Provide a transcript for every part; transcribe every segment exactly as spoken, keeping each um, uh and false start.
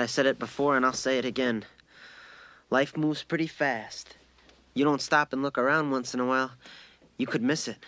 I said it before and I'll say it again. Life moves pretty fast. You don't stop and look around once in a while, you could miss it.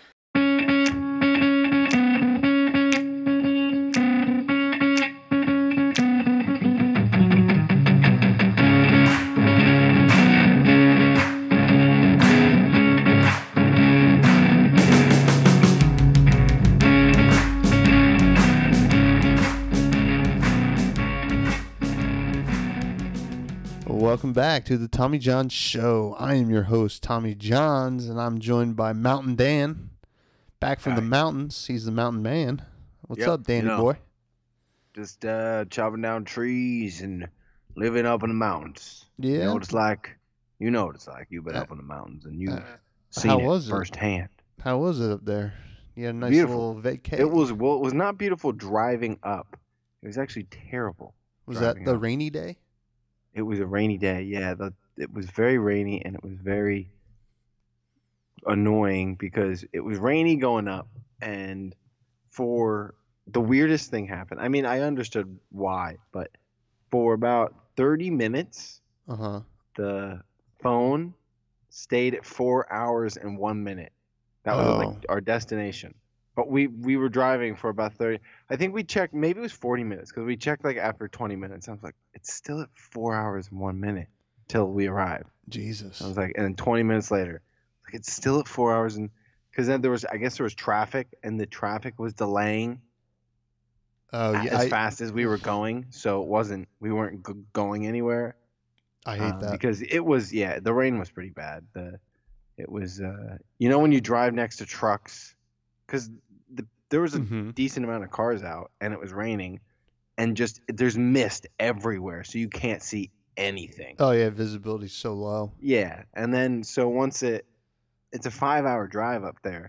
Welcome back to the Tommy Johns Show. I am your host, Tommy Johns, and I'm joined by Mountain Dan. Back from Hi. the mountains. He's the mountain man. What's Yep, up, Danny you know. boy? Just uh, chopping down trees and living up in the mountains. Yeah. You know what it's like? You know what it's like. You've been Uh, up in the mountains and you've uh, seen how it was it? firsthand. How was it up there? You had a nice Beautiful. little vacay. It was well. It was not beautiful driving up. It was actually terrible. Was that driving the up. rainy day? It was a rainy day. Yeah, the, it was very rainy and it was very annoying because it was rainy going up, and for the weirdest thing happened. I mean, I understood why, but for about thirty minutes, Uh huh. the phone stayed at four hours and one minute. That was Oh. like our destination. But we we were driving for about thirty. I think we checked. Maybe it was forty minutes because we checked like after twenty minutes. I was like, it's still at four hours and one minute till we arrived. Jesus. I was like, and then twenty minutes later, like it's still at four hours and because then there was, I guess there was traffic and the traffic was delaying Oh a- yeah. as I, fast as we were going, so it wasn't. We weren't g- going anywhere. I hate uh, that. because it was yeah the rain was pretty bad. The it was uh you know when you drive next to trucks because the, there was a hmm decent amount of cars out and it was raining and just there's mist everywhere so you can't see anything. Oh yeah, visibility's so low. Yeah, and then so once it it's a five hour drive up there,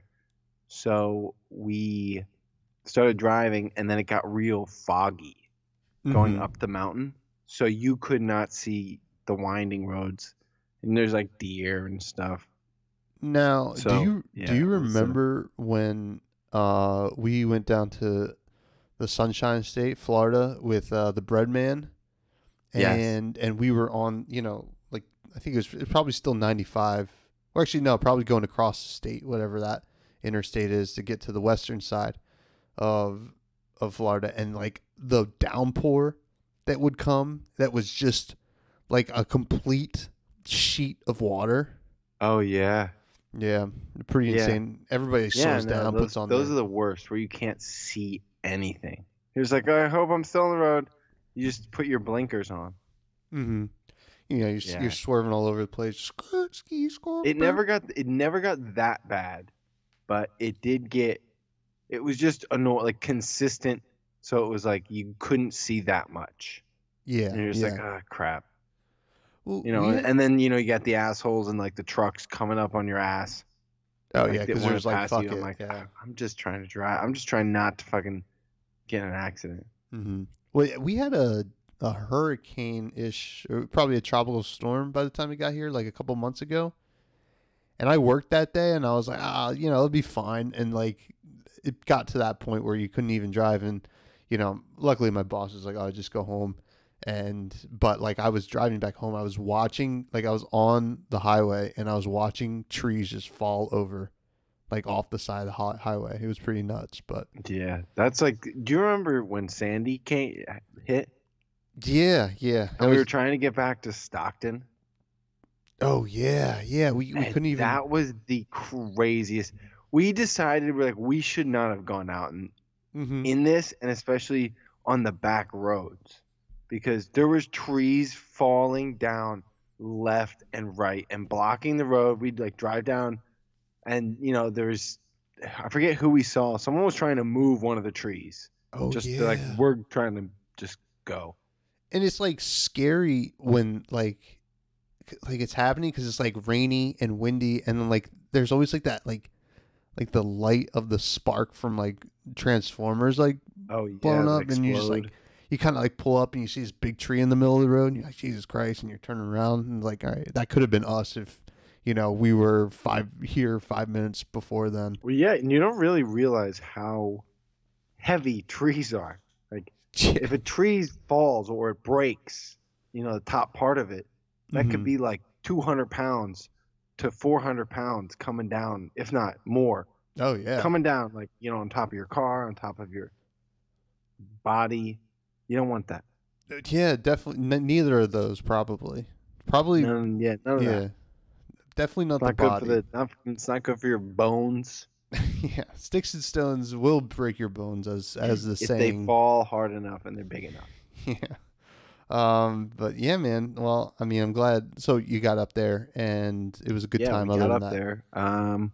so we started driving and then it got real foggy going Mhm. up the mountain, so you could not see the winding roads, and there's like deer and stuff. Now, do So, you yeah, do you it was, uh, remember when uh we went down to the Sunshine State, Florida, with uh, the Bread Man, Yes. and and we were on, you know, like I think it was, it was probably still ninety-five. Or actually, no, probably going across the state, whatever that interstate is, to get to the western side of of Florida, and like the downpour that would come, that was just like a complete sheet of water. Oh yeah, Yeah, pretty Yeah. insane. Everybody yeah. slows No, down, those puts on those their, are the worst, where you can't see anything. He was like, I hope I'm still on the road. You just put your blinkers on. mm-hmm. You know, you're, Yeah. you're swerving all over the place. Skirt, ski, skirt, It burr. never got it never got that bad, but it did get. It was just annoying, like consistent. So it was like you couldn't see that much. Yeah, And you're just yeah. like, ah, crap. Well, You know, we and, had- and then you know you got the assholes and like the trucks coming up on your ass. oh like, yeah, that because wanna there's like pass fuck you. it. I'm like, yeah. "Ah, I'm just trying to drive. I'm just trying not to fucking get in an accident. Mm-hmm. Well, we had a a hurricane ish, or probably a tropical storm by the time we got here, like a couple months ago. And I worked that day, and I was like, ah, you know, it'll be fine. And like, it got to that point where you couldn't even drive. And you know, luckily my boss was like, oh, just go home. And but like, I was driving back home, I was watching, like I was on the highway, and I was watching trees just fall over, like off the side of the hi- highway. It was pretty nuts, but Yeah, that's like. Do you remember when Sandy came hit yeah, yeah. That and we was- were trying to get back to Stockton? oh yeah, yeah. We we And couldn't even. That was the craziest. We decided we're like we should not have gone out and Mhm. in this, and especially on the back roads, because there was trees falling down left and right and blocking the road. We'd like drive down, and you know there's I forget who we saw. Someone was trying to move one of the trees. Oh just yeah. like we're trying to just go. And it's like scary when like like it's happening, because it's like rainy and windy, and then like there's always like that like like the light of the spark from like Transformers like Oh yeah, blowing that up, and you just like explode. you kind of like pull up and you see this big tree in the middle of the road, and you're like, Jesus Christ, and you're turning around and like, all right, that could have been us if you know we were five here five minutes before then. Well, yeah, and you don't really realize how heavy trees are. Like If a tree falls or it breaks, you know, the top part of it, that could Mhm. be like two hundred pounds to four hundred pounds coming down, if not more, Oh yeah. coming down like, you know, on top of your car, on top of your body. You don't want that. Yeah, definitely. N- neither of those, probably. Probably, None, yeah, none of yeah. that. Definitely not It's the not good for body. the. Not, it's not good for your bones Yeah, sticks and stones will break your bones, as as the if they saying. fall hard enough and they're big enough. Yeah. Um. But yeah, man. Well, I mean, I'm glad. So you got up there, and it was a good Yeah, time. we Other got than up that. there, um,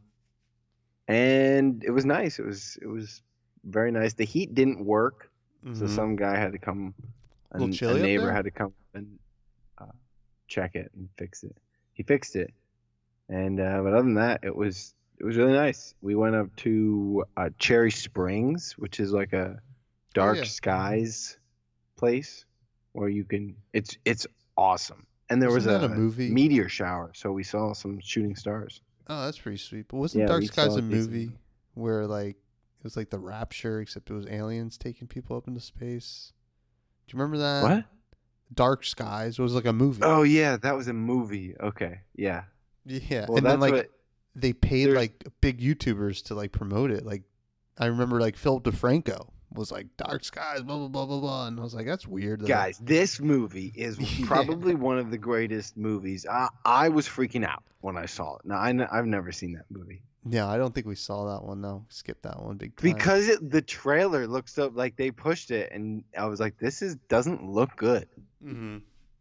and it was nice. It was it was very nice. The heat didn't work, so Mm-hmm. some guy had to come, A little and a chilly up neighbor there? had to come and uh, check it and fix it. He fixed it, and uh, but other than that, it was it was really nice. We went up to uh, Cherry Springs, which is like a Oh dark yeah. skies place where you can. It's it's awesome, and there was Wasn't that a a movie? meteor shower, so we saw some shooting stars. Oh, that's pretty sweet. But wasn't Yeah, Dark we Skies saw a a decent movie amount. where like it was like the Rapture, except it was aliens taking people up into space? Do you remember that? What? Dark Skies was like a movie. Oh yeah, that was a movie. Okay, yeah. Yeah, Well, and then that's like what. they paid There's like big YouTubers to like promote it. Like I remember like Philip DeFranco was like Dark Skies, blah blah blah blah blah, and I was like, that's weird. That guys. This movie is Yeah. probably one of the greatest movies. I I was freaking out when I saw it. Now I n- I've never seen that movie Yeah, I don't think we saw that one. No, skip that one big time. because it, the trailer looks so like they pushed it, and I was like, this is doesn't look good. Mm-hmm.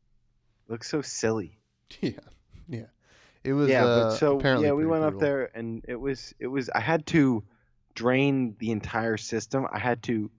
Looks so silly. Yeah, yeah, it was. Yeah, uh, but so apparently yeah, we pretty went up brutal. there, and it was it was. I had to drain the entire system. I had to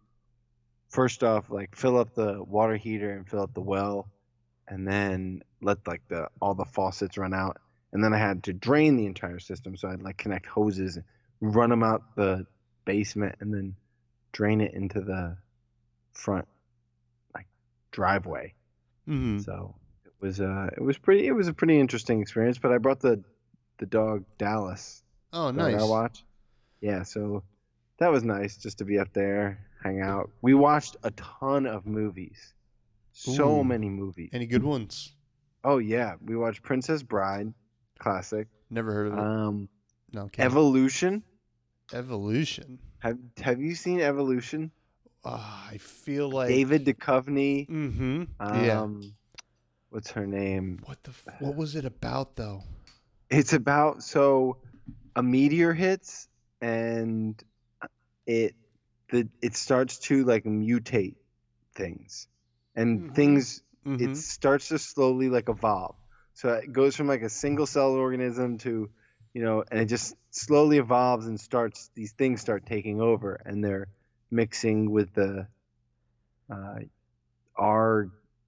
first off like fill up the water heater and fill up the well, and then let like the all the faucets run out, and then I had to drain the entire system. So I'd like connect hoses, run them out the basement, and then drain it into the front like driveway. Mm-hmm. So it was uh it was pretty it was a pretty interesting experience. But I brought the the dog Dallas Oh, that I nice. watch. Yeah, so that was nice just to be up there, hang out. We watched a ton of movies. So Ooh. many movies. Any good ones? Oh yeah, we watched Princess Bride, classic. Never heard of it. Um, no, okay. Evolution. Evolution. Have Have you seen Evolution? Ah, I feel like David Duchovny. Mm-hmm. Um, yeah. What's her name? What the? F- what was it about though? It's about so a meteor hits and it the it starts to like mutate things, and Mhm. things Mm-hmm. it starts to slowly like evolve. So it goes from like a single cell organism to, you know, and it just slowly evolves and starts. These things start taking over, and they're mixing with the uh, our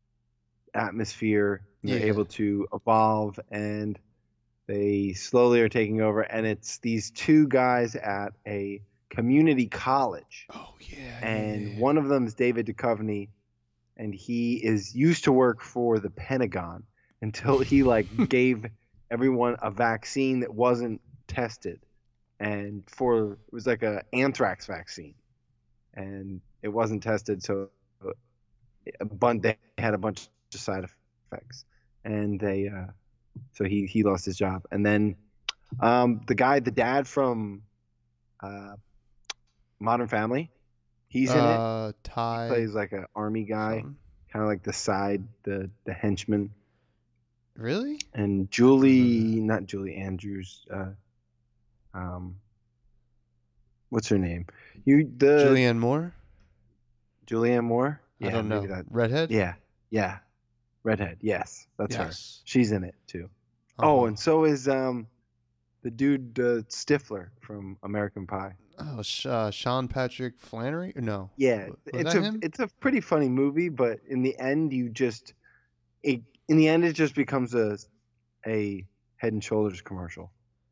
atmosphere. And they're Yeah. able to evolve, and they slowly are taking over. And it's these two guys at a community college, Oh yeah. and yeah. one of them is David Duchovny, and he is used to work for the Pentagon until he like gave everyone a vaccine that wasn't tested, and for it was like a anthrax vaccine, and it wasn't tested, so a bunch they had a bunch of side effects, and they uh, so he he lost his job, and then um, the guy, the dad from uh, Modern Family, he's in it. uh, He Ty. plays like an army guy, something. kind of like the side, the the henchman. Really? And Julie, not Julie Andrews. Uh, um, what's her name? You the Julianne Moore? Julianne Moore. Yeah, I don't know. maybe that. Redhead? Yeah, yeah, redhead. Yes, that's her. Yes. She's in it too. Uh-huh. Oh, and so is um, the dude uh, Stifler from American Pie. Oh, Sh- uh, Sean Patrick Flannery? Or no? Yeah, Was it's that a him? it's a pretty funny movie, but in the end, you just it in the end it just becomes a a Head and Shoulders commercial.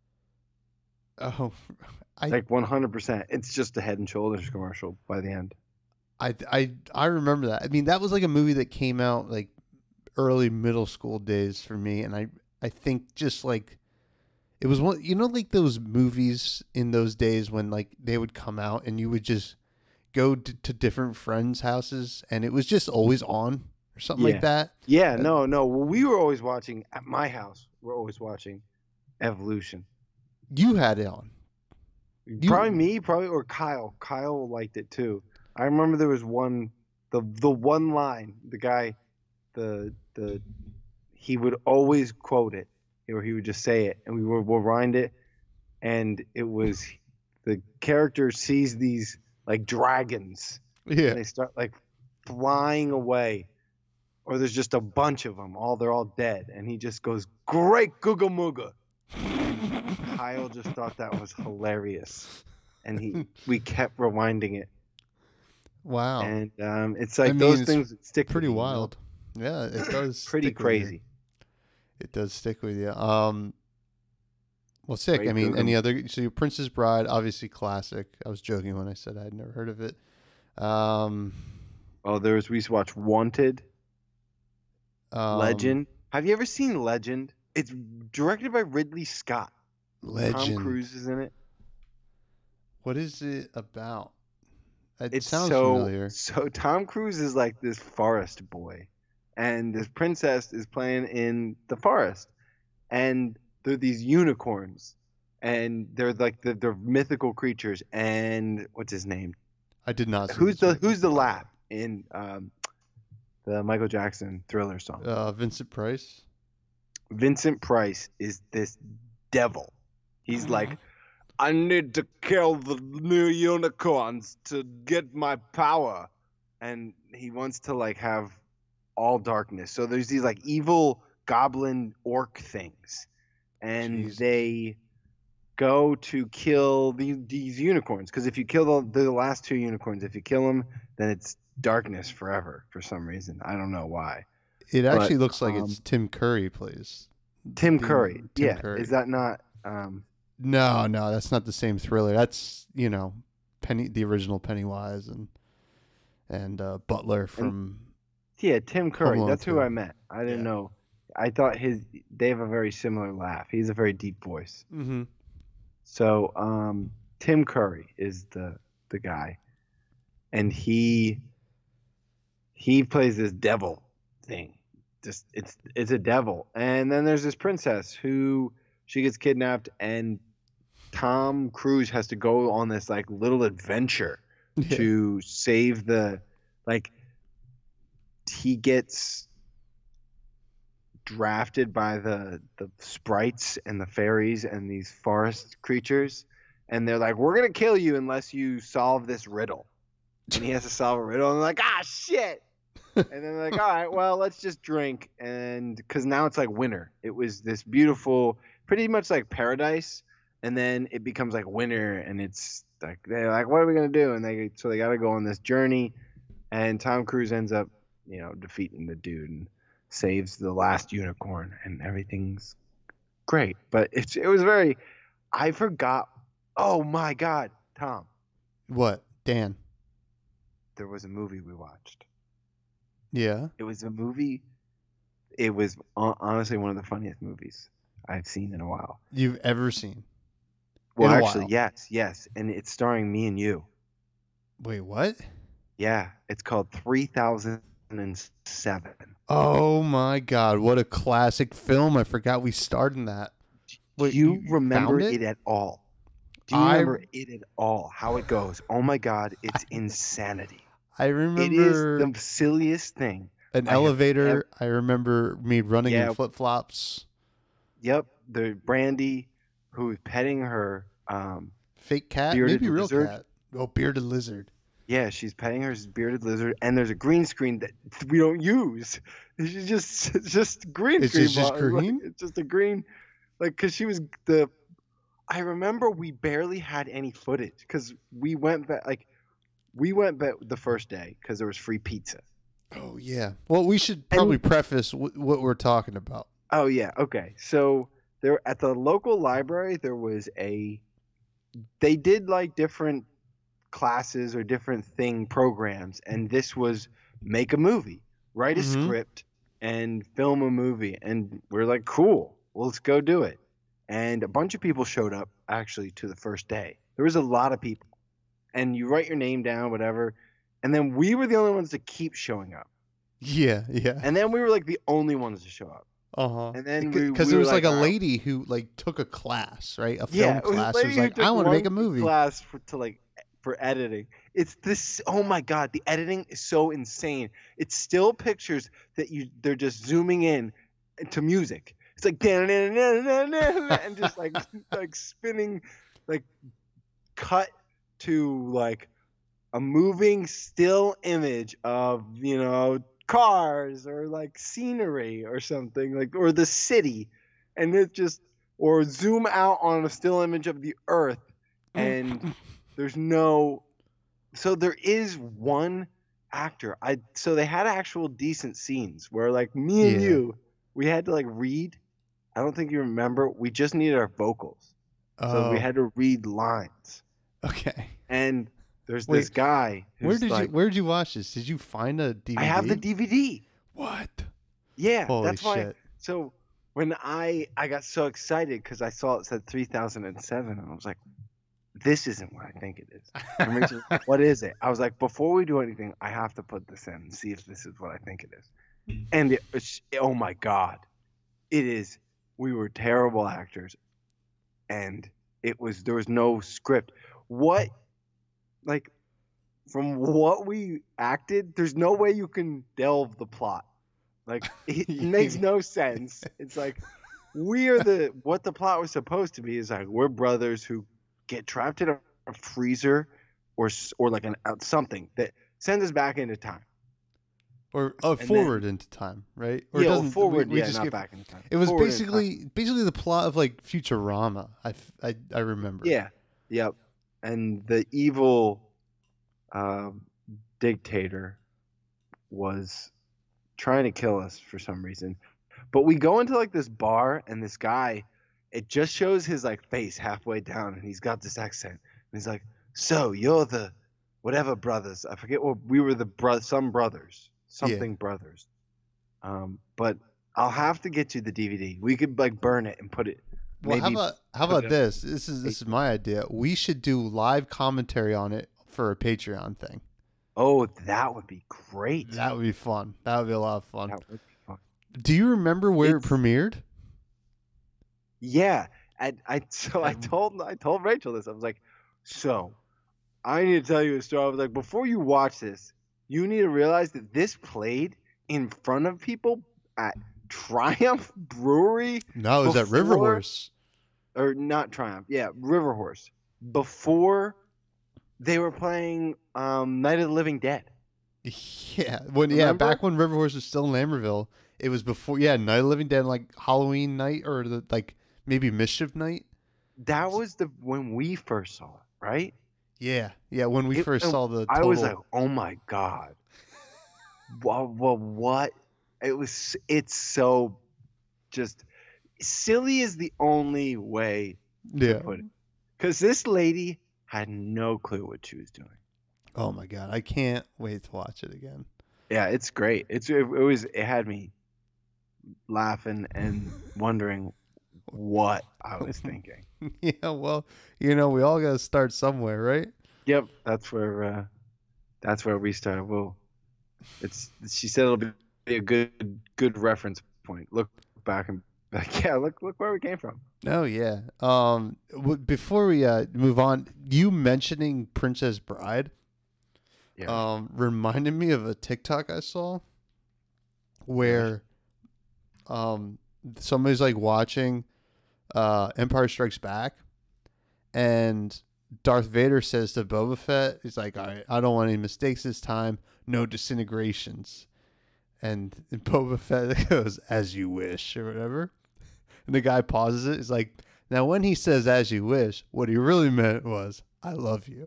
Oh, I, Like one hundred percent, it's just a Head and Shoulders commercial by the end. I, I, I remember that. I mean, that was like a movie that came out like early middle school days for me, and I, I think just like it was one, you know, like those movies in those days when like they would come out and you would just go to, to different friends' houses, and it was just always on or something Yeah. like that. Yeah, Uh, no, no. Well, we were always watching at my house. We're always watching Evolution. You had it on. You- Probably me, probably or Kyle. Kyle liked it too. I remember there was one, the the one line, the guy, the the, he would always quote it, or he would just say it, and we would rewind it, and it was, the character sees these like dragons, Yeah. and they start like flying away, or there's just a bunch of them, all they're all dead, and he just goes, "Great Googa Mooga." Kyle just thought that was hilarious, and he we kept rewinding it, Wow. and um, it's like I mean, those it's things that stick. Pretty with you, you know? wild. Yeah, it does. Pretty stick with you. crazy. It does stick with you. Um, well, sick. Great I mean, Googa any Mooga. other? So, your Princess Bride, obviously classic. I was joking when I said I had never heard of it. Um, Oh, there was we used to watch Wanted, um, Legend. Have you ever seen Legend? It's directed by Ridley Scott. Legend. Tom Cruise is in it. What is it about? It It's sounds so familiar. so. Tom Cruise is like this forest boy, and this princess is playing in the forest, and they're these unicorns, and they're like the they're mythical creatures. And what's his name? I did not. See Who's this the movie. Who's the lab in um, the Michael Jackson Thriller song? Uh, Vincent Price. Vincent Price is this devil. He's like, I need to kill the new unicorns to get my power. And he wants to like have all darkness. So there's these like evil goblin orc things. And Jesus. they go to kill the, these unicorns. Because if you kill the, the last two unicorns, if you kill them, then it's darkness forever for some reason. I don't know why. It actually But, looks like um, it's Tim Curry plays. Tim the- Curry. Tim yeah. Curry. Is that not... Um, No, no, that's not the same Thriller. That's, you know, Penny, the original Pennywise, and and uh, Butler from. Yeah, Tim Curry. Alone That's who too. I meant. I didn't Yeah. know. I thought his they have a very similar laugh. He's a very deep voice. Mm-hmm. So, um, Tim Curry is the the guy, and he he plays this devil thing. Just it's it's a devil, and then there's this princess who she gets kidnapped, and Tom Cruise has to go on this like little adventure Yeah. to save the like he gets drafted by the the sprites and the fairies and these forest creatures, and they're like, we're gonna kill you unless you solve this riddle, and he has to solve a riddle, and they're like, ah shit, and then they're like, all right, well, let's just drink, and because now it's like winter. It was this beautiful, pretty much like paradise, and then it becomes like winter, and it's like they're like, what are we gonna do? And they so they got to go on this journey, and Tom Cruise ends up, you know, defeating the dude and saves the last unicorn, and everything's great. But it's it was very, I forgot. Oh my God, Tom, What, Dan? there was a movie we watched. Yeah. It was a movie. It was hon- honestly one of the funniest movies I've seen in a while. You've ever seen? Well, In a actually, while. yes, yes, and it's starring me and you. Wait, what? Yeah, it's called three thousand seven. Oh my God! What a classic film! I forgot we starred in that. Wait, Do you, you remember found it? it? at all? Do you I- remember it at all? How it goes? Oh my God, it's insanity. I It is remember the silliest thing. an I have elevator. ever- I remember me running Yeah. in flip flops. Yep, the Brandy, who's petting her. Um, Fake cat, Bearded maybe real lizard? cat. Oh, bearded lizard. yeah, she's petting her bearded lizard, and there's a green screen that we don't use. It's just, it's just green It's screen. just- just ball. Like, green? it's just a green, like, cause she was the. I remember we barely had any footage because we went back, like, we went back the first day because there was free pizza. Oh yeah. Well, we should probably preface w- what we're talking about. Oh yeah, okay. So there at the local library there was a they did like different classes or different thing programs, and this was make a movie, write a Mhm. script and film a movie, and we're like, cool, well, let's go do it. And a bunch of people showed up actually to the first day. There was a lot of people. and you write your name down, whatever. And then we were the only ones to keep showing up. Yeah, yeah. And then we were like the only ones to show up. Uh huh. And then we because we there were was like, like, a "Wow." lady who like took a class, right? A film Yeah, it was a class. lady Who's who like, took I want to make a one movie. class for to like for editing. It's this. Oh my god, the editing is so insane. It's still pictures that you they're just zooming in to music. It's like and just like like spinning, like cut to like a moving still image of, you know, cars or like scenery or something, like, or the city, and it just, or zoom out on a still image of the earth, and there's no, so there is one actor. I so they had actual decent scenes where like me and Yeah. you, we had to like read. I don't think you remember. We just needed our vocals, so we Oh, had to read lines. okay. And there's Wait, this guy who's Where did like, you Where did you watch this? Did you find a D V D? I have the D V D. What? Yeah, Holy that's why. shit! So when I I got so excited because I saw it said three thousand seven, and I was like, this isn't what I think it is. And Rachel's like, what is it? I was like, before we do anything, I have to put this in and see if this is what I think it is. And it, it's, oh my god, it is. We were terrible actors, and it was there was no script. What, like, from what we acted, there's no way you can delve the plot. Like, it makes no sense. It's like we are the what the plot was supposed to be is like we're brothers who get trapped in a, a freezer or s- or like an out something that sends us back into time. Or uh, then- forward into time, right? Or yeah, it or doesn't- forward. we- we yeah, just not get- back into time. It was Forward in time. basically basically the plot of like Futurama. I, f- I, I remember. Yeah. Yep. And the evil um, dictator was trying to kill us for some reason. But we go into like this bar, and this guy, it just shows his like face halfway down, and he's got this accent. And he's like, "So you're the whatever brothers? I forget what we were the bro some brothers, something brothers." Um, but I'll have to get you the D V D. We could like burn it and put it. Well, how maybe about how put about it- this? This is this is my idea. We should do live commentary on it for a Patreon thing. Oh, that would be great. That would be fun. That would be a lot of fun. That would be fun. Do you remember where It's- it premiered? Yeah, and I so I Um, told I told Rachel this. I was like, so I need to tell you a story. I was like, before you watch this, you need to realize that this played in front of people at Triumph Brewery, No, it was at River before- Horse. or not Triumph, yeah, River Horse, before they were playing um, Night of the Living Dead. Yeah, when yeah, Remember? back when River Horse was still in Lamberville, it was before yeah, Night of the Living Dead, like Halloween night or the like maybe Mischief night. That was the when we first saw it, right? Yeah, yeah, when we It- first and saw the. I was total- like, oh my god. Well, well, what? It was. It's so, just silly is the only way yeah. to put it. Because this lady had no clue what she was doing. Oh my god, I can't wait to watch it again. Yeah, it's great. It's it, it was it had me laughing and wondering what I was thinking. Yeah, well, you know, we all got to start somewhere, right? Yep, that's where uh, that's where we started. Well, it's she said it'll be a good good reference point. Look back and like, yeah, look look where we came from. Oh yeah. Um, w- before we uh move on, you mentioning Princess Bride, Yeah. um, reminded me of a TikTok I saw, where, um, somebody's like watching, uh, Empire Strikes Back, and Darth Vader says to Boba Fett, he's like, "All right, I don't want any mistakes this time. No disintegrations." And Boba Fett goes, "As you wish," or whatever. And the guy pauses it. He's like, "Now, when he says 'as you wish,' what he really meant was, 'I love you.'"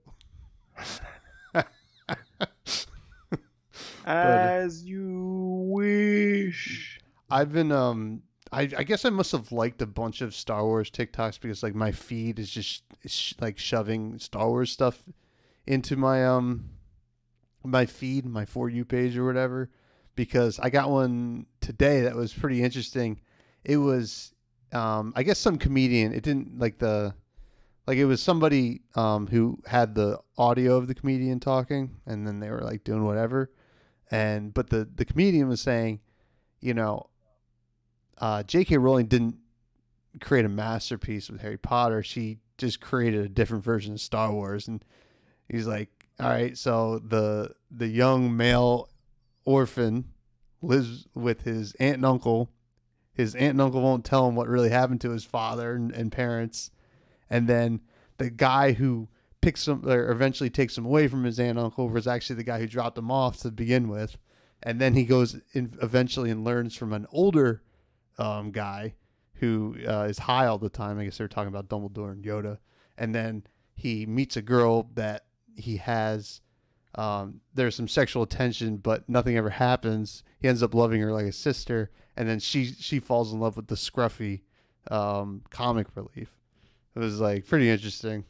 As you wish. I've been, um, I, I guess I must have liked a bunch of Star Wars TikToks because like my feed is just sh- like shoving Star Wars stuff into my um my feed, my For You page or whatever. Because I got one today that was pretty interesting. It was, um, I guess some comedian. It didn't like the Like it was somebody um, who had the audio of the comedian talking, and then they were like doing whatever. And but the the comedian was saying, you know, uh, J K. Rowling didn't create a masterpiece with Harry Potter. She just created a different version of Star Wars. And he's like, all right, so the the young male orphan lives with his aunt and uncle. His aunt and uncle won't tell him what really happened to his father and, and parents. And then the guy who picks him or eventually takes him away from his aunt and uncle was actually the guy who dropped him off to begin with. And then he goes in eventually and learns from an older um, guy who uh, is high all the time. I guess they were talking about Dumbledore and Yoda. And then he meets a girl that he has. Um, there's some sexual tension, but nothing ever happens. He ends up loving her like a sister. And then she, she falls in love with the scruffy um, comic relief. It was like pretty interesting.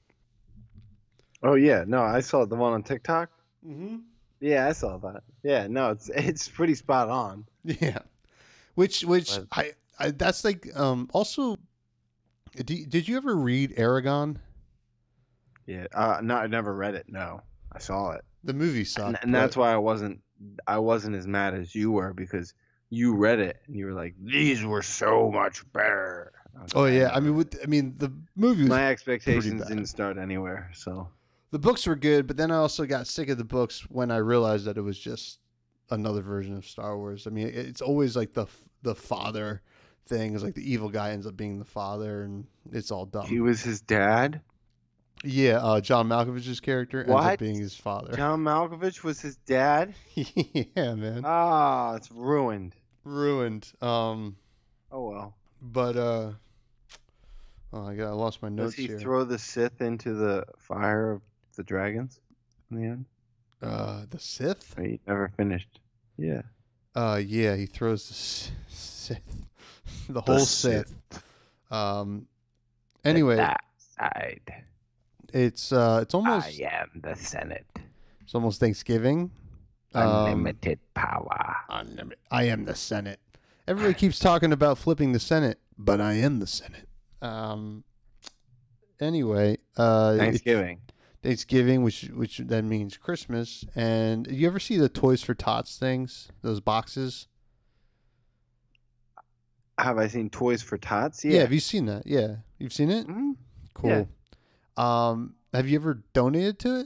Oh yeah, no, I saw the one on TikTok. Mm-hmm. Yeah, I saw that. Yeah, no, it's it's pretty spot on. Yeah, which which But- I, I that's like um also. Did, did you ever read Aragon? Yeah, uh, no, I never read it. No, I saw it, The movie sucked, and, and that's why I wasn't I wasn't as mad as you were because you read it and you were like, these were so much better. I was Oh like, yeah, I mean, with, I mean the movie was my expectations bad. didn't start anywhere. So the books were good, but then I also got sick of the books when I realized that it was just another version of Star Wars. I mean, it- it's always like the the father thing is like the evil guy ends up being the father, and it's all dumb. he was his dad. Yeah, uh, John Malkovich's character ends up What? being his father. John Malkovich was his dad. Yeah, man, Ah, it's ruined. ruined. Um, Oh well. but uh, oh, I got I lost my Does notes he here. throw the Sith into the fire of the dragons in the end? uh, the Sith. Or he never finished. Yeah. Uh, yeah, he throws the S- Sith, the whole Sith. Um, anyway, That side. it's uh, it's almost I am the Senate. it's almost Thanksgiving. Um, Unlimited power. unlimited- I am the Senate. Everybody keeps talking about flipping the Senate, but I am the Senate. Um. Anyway, uh, it's Thanksgiving. Thanksgiving, which which then means Christmas. And you ever see the Toys for Tots things? Those boxes? Have I seen Toys for Tots? Yeah. Yeah. Have you seen that? Yeah, you've seen it. Mhm. Cool. Um, have you ever donated to it?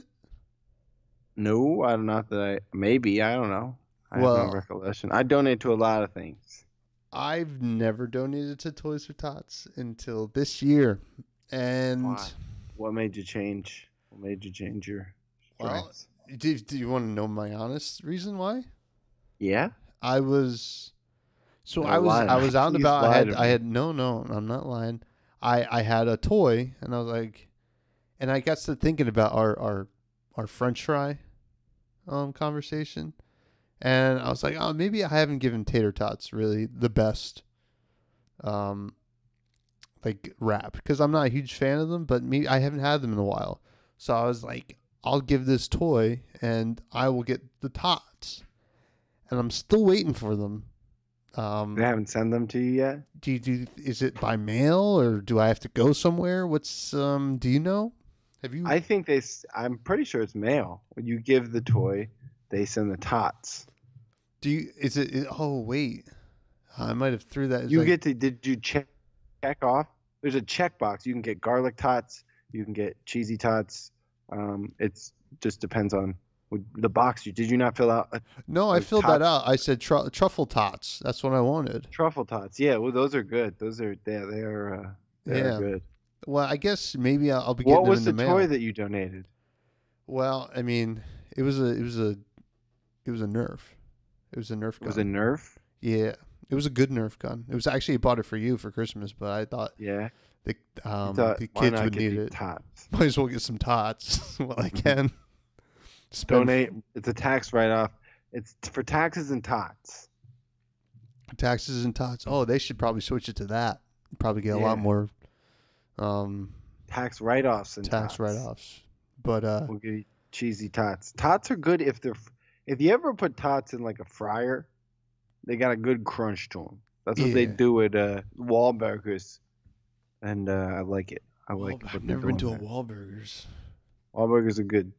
No, I don't know that I. Maybe I don't know. I have Well- no recollection. I donate to a lot of things. I've never donated to Toys for Tots until this year, and Why? What made you change? What made you change your Well, stripes? do, do you want to know my honest reason why? Yeah. I was so No, I was lie. I was out and Please about. I lie had to I me. had no no I'm not lying. I I had a toy and I was like, and I got to thinking about our our our French fry um conversation, and I was like, oh, maybe I haven't given tater tots really the best um like rap because I'm not a huge fan of them, but me I haven't had them in a while. So I was like, I'll give this toy and I will get the tots. And I'm still waiting for them. Um, They haven't sent them to you yet. do you do? Is it by mail or do I have to go somewhere? What's um? Do you know? Have you? I think they. s- I'm pretty sure it's mail. When you give the toy, they send the tots. do you? Is it? Is, oh wait, I might have threw that. It's You like- get to. Did you check check off? There's a check box. You can get garlic tots. You can get cheesy tots. Um, it's just depends on what- the box. You did you not fill out a no. I like filled that tots? out. I said tru- truffle tots. That's what I wanted. truffle tots? Yeah, well, those are good. Those are they. They are. Uh, they Yeah. are good. Well, I guess maybe I'll, I'll be getting What them was in the, the, mail. toy that you donated? Well, I mean, it was a it was a it was a Nerf. It was a Nerf It gun. was a Nerf. Yeah, it was a good Nerf gun. It was actually I bought it for you for Christmas, but I thought Yeah. the You um thought, the why kids not would get need these it. Tots? Might as well get some tots while I can. Spend Donate. It's a tax write-off. It's for taxes and tots. taxes and tots. Oh, they should probably switch it to that. Probably get a lot Yeah. more um Tax write-offs and tax tots. write-offs. But uh, We'll give you cheesy tots. Tots are good if they're. If you ever put tots in like a fryer, they got a good crunch to them. That's what they Yeah. do at uh, Wahlburgers, and uh, I like it. I like Well, what I've they're never been to doing a there. Wahlburgers. Wahlburgers are good.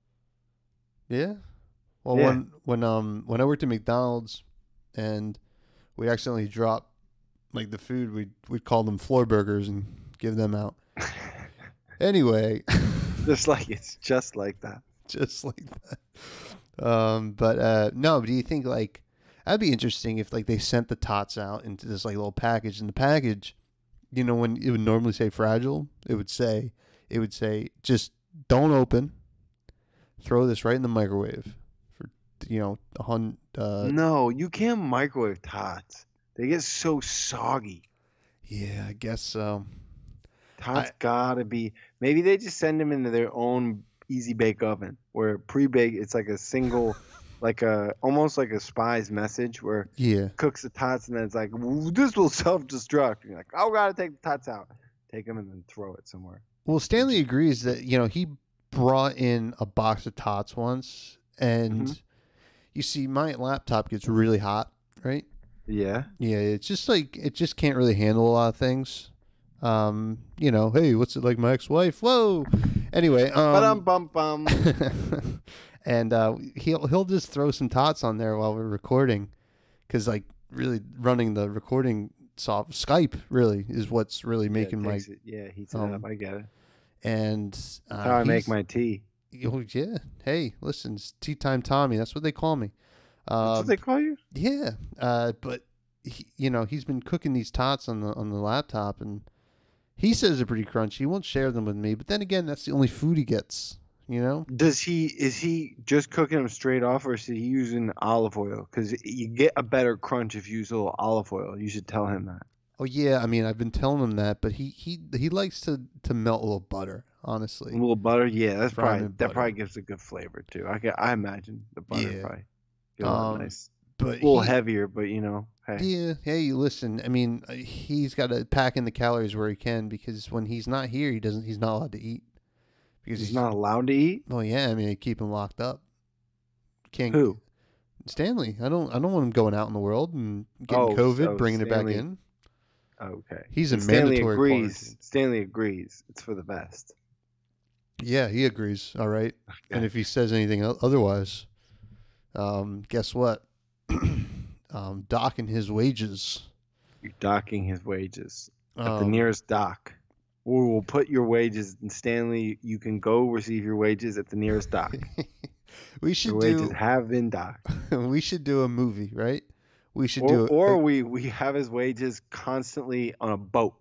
Yeah. Well, Yeah. when when um when I worked at McDonald's, and we accidentally dropped like the food, we'd we'd call them floor burgers and give them out. Anyway, Just like it's just like that. just like that. Um, but uh, no. Do you think like that'd be interesting if like they sent the tots out into this like little package, and the package, you know, when it would normally say fragile, it would say it would say just don't open. Throw this right in the microwave for you know a hundred. Uh, No, you can't microwave tots. They get so soggy. yeah, I guess so. Tots I- gotta be. Maybe they just send them into their own easy bake oven, where pre-bake it's like a single, like a almost like a spy's message where Yeah. it cooks the tots and then it's like "Ooh, this will self-destruct. And you're like, oh, gotta take the tots out, take them and then throw it somewhere. Well, Stanley agrees that you know he brought in a box of tots once, and Mhm. you see my laptop gets really hot, right? Yeah. Yeah, it's just like it just can't really handle a lot of things. Um, you know, hey, what's it like my ex-wife? Whoa. Anyway, But um, um, bum bum. and uh, he'll he'll just throw some tots on there while we're recording, because like really running the recording soft Skype really is what's really making yeah, my takes it, yeah heats it um, up. I get it. and That's uh, how I make he's- my tea. Oh yeah. Hey, listen, it's Tea Time Tommy. That's what they call me. That's Uh, what they call you? yeah. Uh, but he, you know, he's been cooking these tots on the on the laptop, and he says they're pretty crunchy. He won't share them with me, but then again, that's the only food he gets. You know. Does he is he just cooking them straight off, or is he using olive oil? Because you get a better crunch if you use a little olive oil. You should tell him that. Oh yeah. I mean, I've been telling him that, but he he he likes to to melt a little butter. A Honestly. little butter, yeah, that's Fry 'em probably in that butter. probably gives a good flavor too. I can, I imagine the butter Yeah. probably get a little Um, nice, But a little he- heavier, but you know, hey, Yeah, hey, listen. I mean, uh, he's got to pack in the calories where he can, because when he's not here, he doesn't. He's not allowed to eat because he's not allowed to eat. Well, yeah. I mean, they keep him locked up. Can't. Who? Stanley. I don't. I don't want him going out in the world and getting Oh, COVID, so bringing Stanley- it back in. Okay, He's a And Stanley mandatory agrees. quarantine. Stanley agrees. It's for the best. Yeah, he agrees. All right. And Okay. if he says anything o- otherwise, um, guess what? um, docking his wages. You're docking his wages at the Um, nearest dock. Or we'll put your wages, and Stanley, you can go receive your wages at the nearest dock. we Your should wages do. have been docked. we should do a movie, right? We should Or, do. or we, we have his wages constantly on a boat.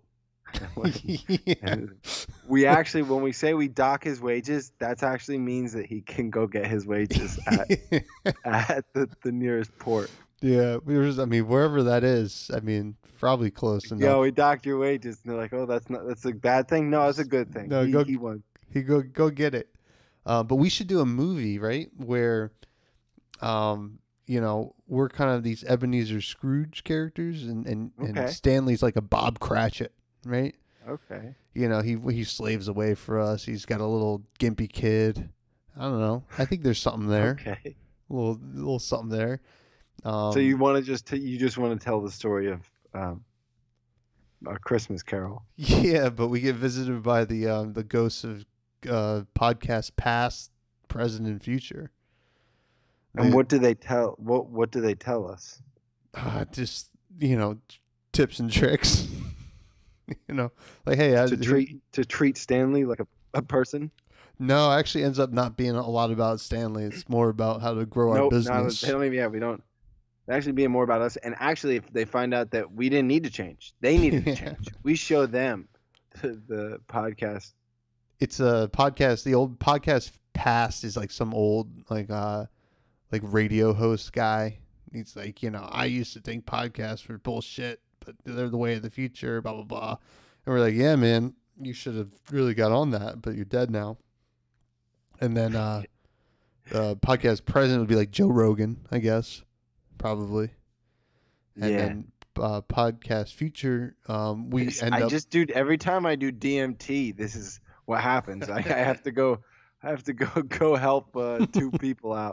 yeah. We actually, when we say we dock his wages, that actually means that he can go get his wages at, at the, the nearest port. yeah, we were just, I mean, wherever that is, I mean, probably close enough. Yo, we docked your wages. And they're like, oh, that's not that's a bad thing. No, it's a good thing. No, he, go- he won. He go go get it. Uh, but we should do a movie, right? Where, um, you know, we're kind of these Ebenezer Scrooge characters, and and, Okay. and Stanley's like a Bob Cratchit, right? Okay. You know, he he slaves away for us. He's got a little gimpy kid. I don't know. I think there's something there. Okay. A little little something there. Um, So you want to just t- you just want to tell the story of um, a Christmas Carol. Yeah, but we get visited by the um, the ghosts of uh, podcast past, present, and future. And They- what do they tell? What what do they tell us? uh, just you know, tips and tricks. you know, like hey, I, To treat to treat Stanley like a, a person? No, it actually ends up not being a lot about Stanley. It's more about how to grow our Nope, not, business. they don't even. Yeah, we don't. They actually being more about us. And actually, if they find out that we didn't need to change, they needed to Yeah. change. We show them the, the podcast. It's a podcast. The old podcast past is like some old like uh like radio host guy. He's like, you know, I used to think podcasts were bullshit, but they're the way of the future, blah blah blah. And we're like, yeah, man, you should have really got on that, but you're dead now. And then uh, uh podcast present would be like Joe Rogan, I guess, probably. And Yeah. then uh, podcast future, um, we This- end I up. just do every time I do D M T. This is what happens. I, I have to go. I have to go go help uh, two people out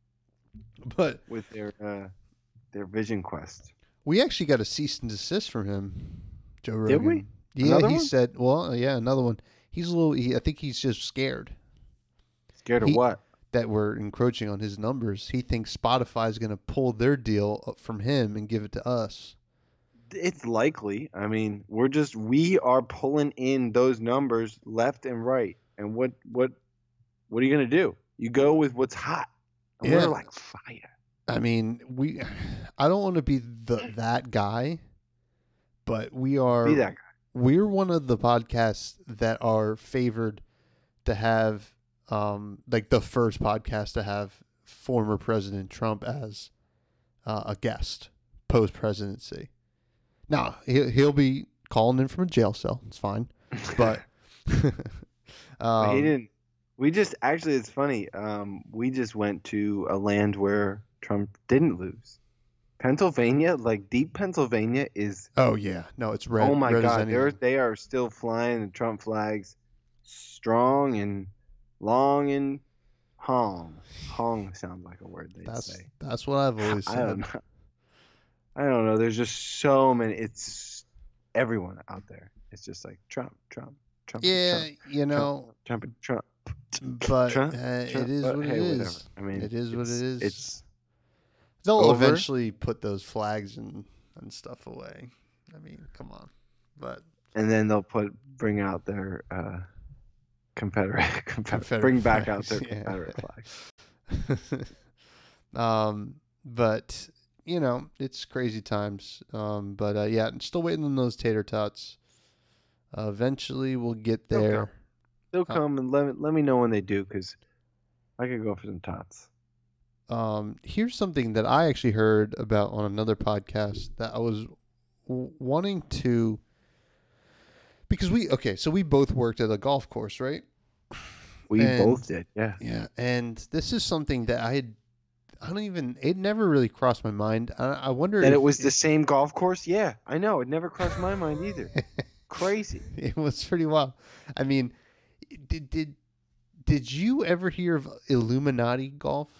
But with their uh, their vision quest. we actually got a cease and desist from him, Joe Rogan. Did we? Yeah, Another he one? said. Well, yeah, another one. He's a little. He, I think he's just scared. Scared of He what? that we're encroaching on his numbers. He thinks Spotify is going to pull their deal from him and give it to us. It's likely. I mean, we're just we are pulling in those numbers left and right. And what what what are you gonna do? You go with what's hot. And Yeah. we're like fire. I mean, we. I don't want to be the that guy, but we are. Be that guy. We're one of the podcasts that are favored to have, um, like the first podcast to have former President Trump as uh, a guest post presidency. Now he he'll be calling in from a jail cell. It's fine, but um, he didn't. We just actually, it's funny. Um, we just went to a land where Trump didn't lose. Pennsylvania, like deep Pennsylvania, is. Oh yeah, no, it's red. Oh my red as God, they're anything. they are still flying the Trump flags, strong and long and hong. Hong sounds like a word they That's say. that's what I've always I said. don't know. I don't know. There's just so many. It's everyone out there. It's just like Trump, Trump, Trump. Yeah, Trump, you know, Trump, Trump. but Trump, uh, Trump, it is but what it hey, is. whatever. I mean, It is what it it's- is. It's They'll over. eventually put those flags and, and stuff away. I mean, come on. But and then they'll put bring out their uh, Confederate, Confederate, Confederate bring back out their flags, yeah. Confederate flags. um, but you know, it's crazy times. Um, but uh, yeah, I'm still waiting on those tater tots. Uh, eventually, we'll get They'll there. They'll Uh, come and let me, let me know when they do, because I could go for some tots. Um, here's something that I actually heard about on another podcast that I was w- wanting to, because we okay, so we both worked at a golf course, right? We And- both did, yeah. Yeah, and this is something that I had, I don't even, it never really crossed my mind. I, I wonder That if it was the same golf course? Yeah, I know. It never crossed my mind either. Crazy. It was pretty wild. I mean, did did did you ever hear of Illuminati Golf?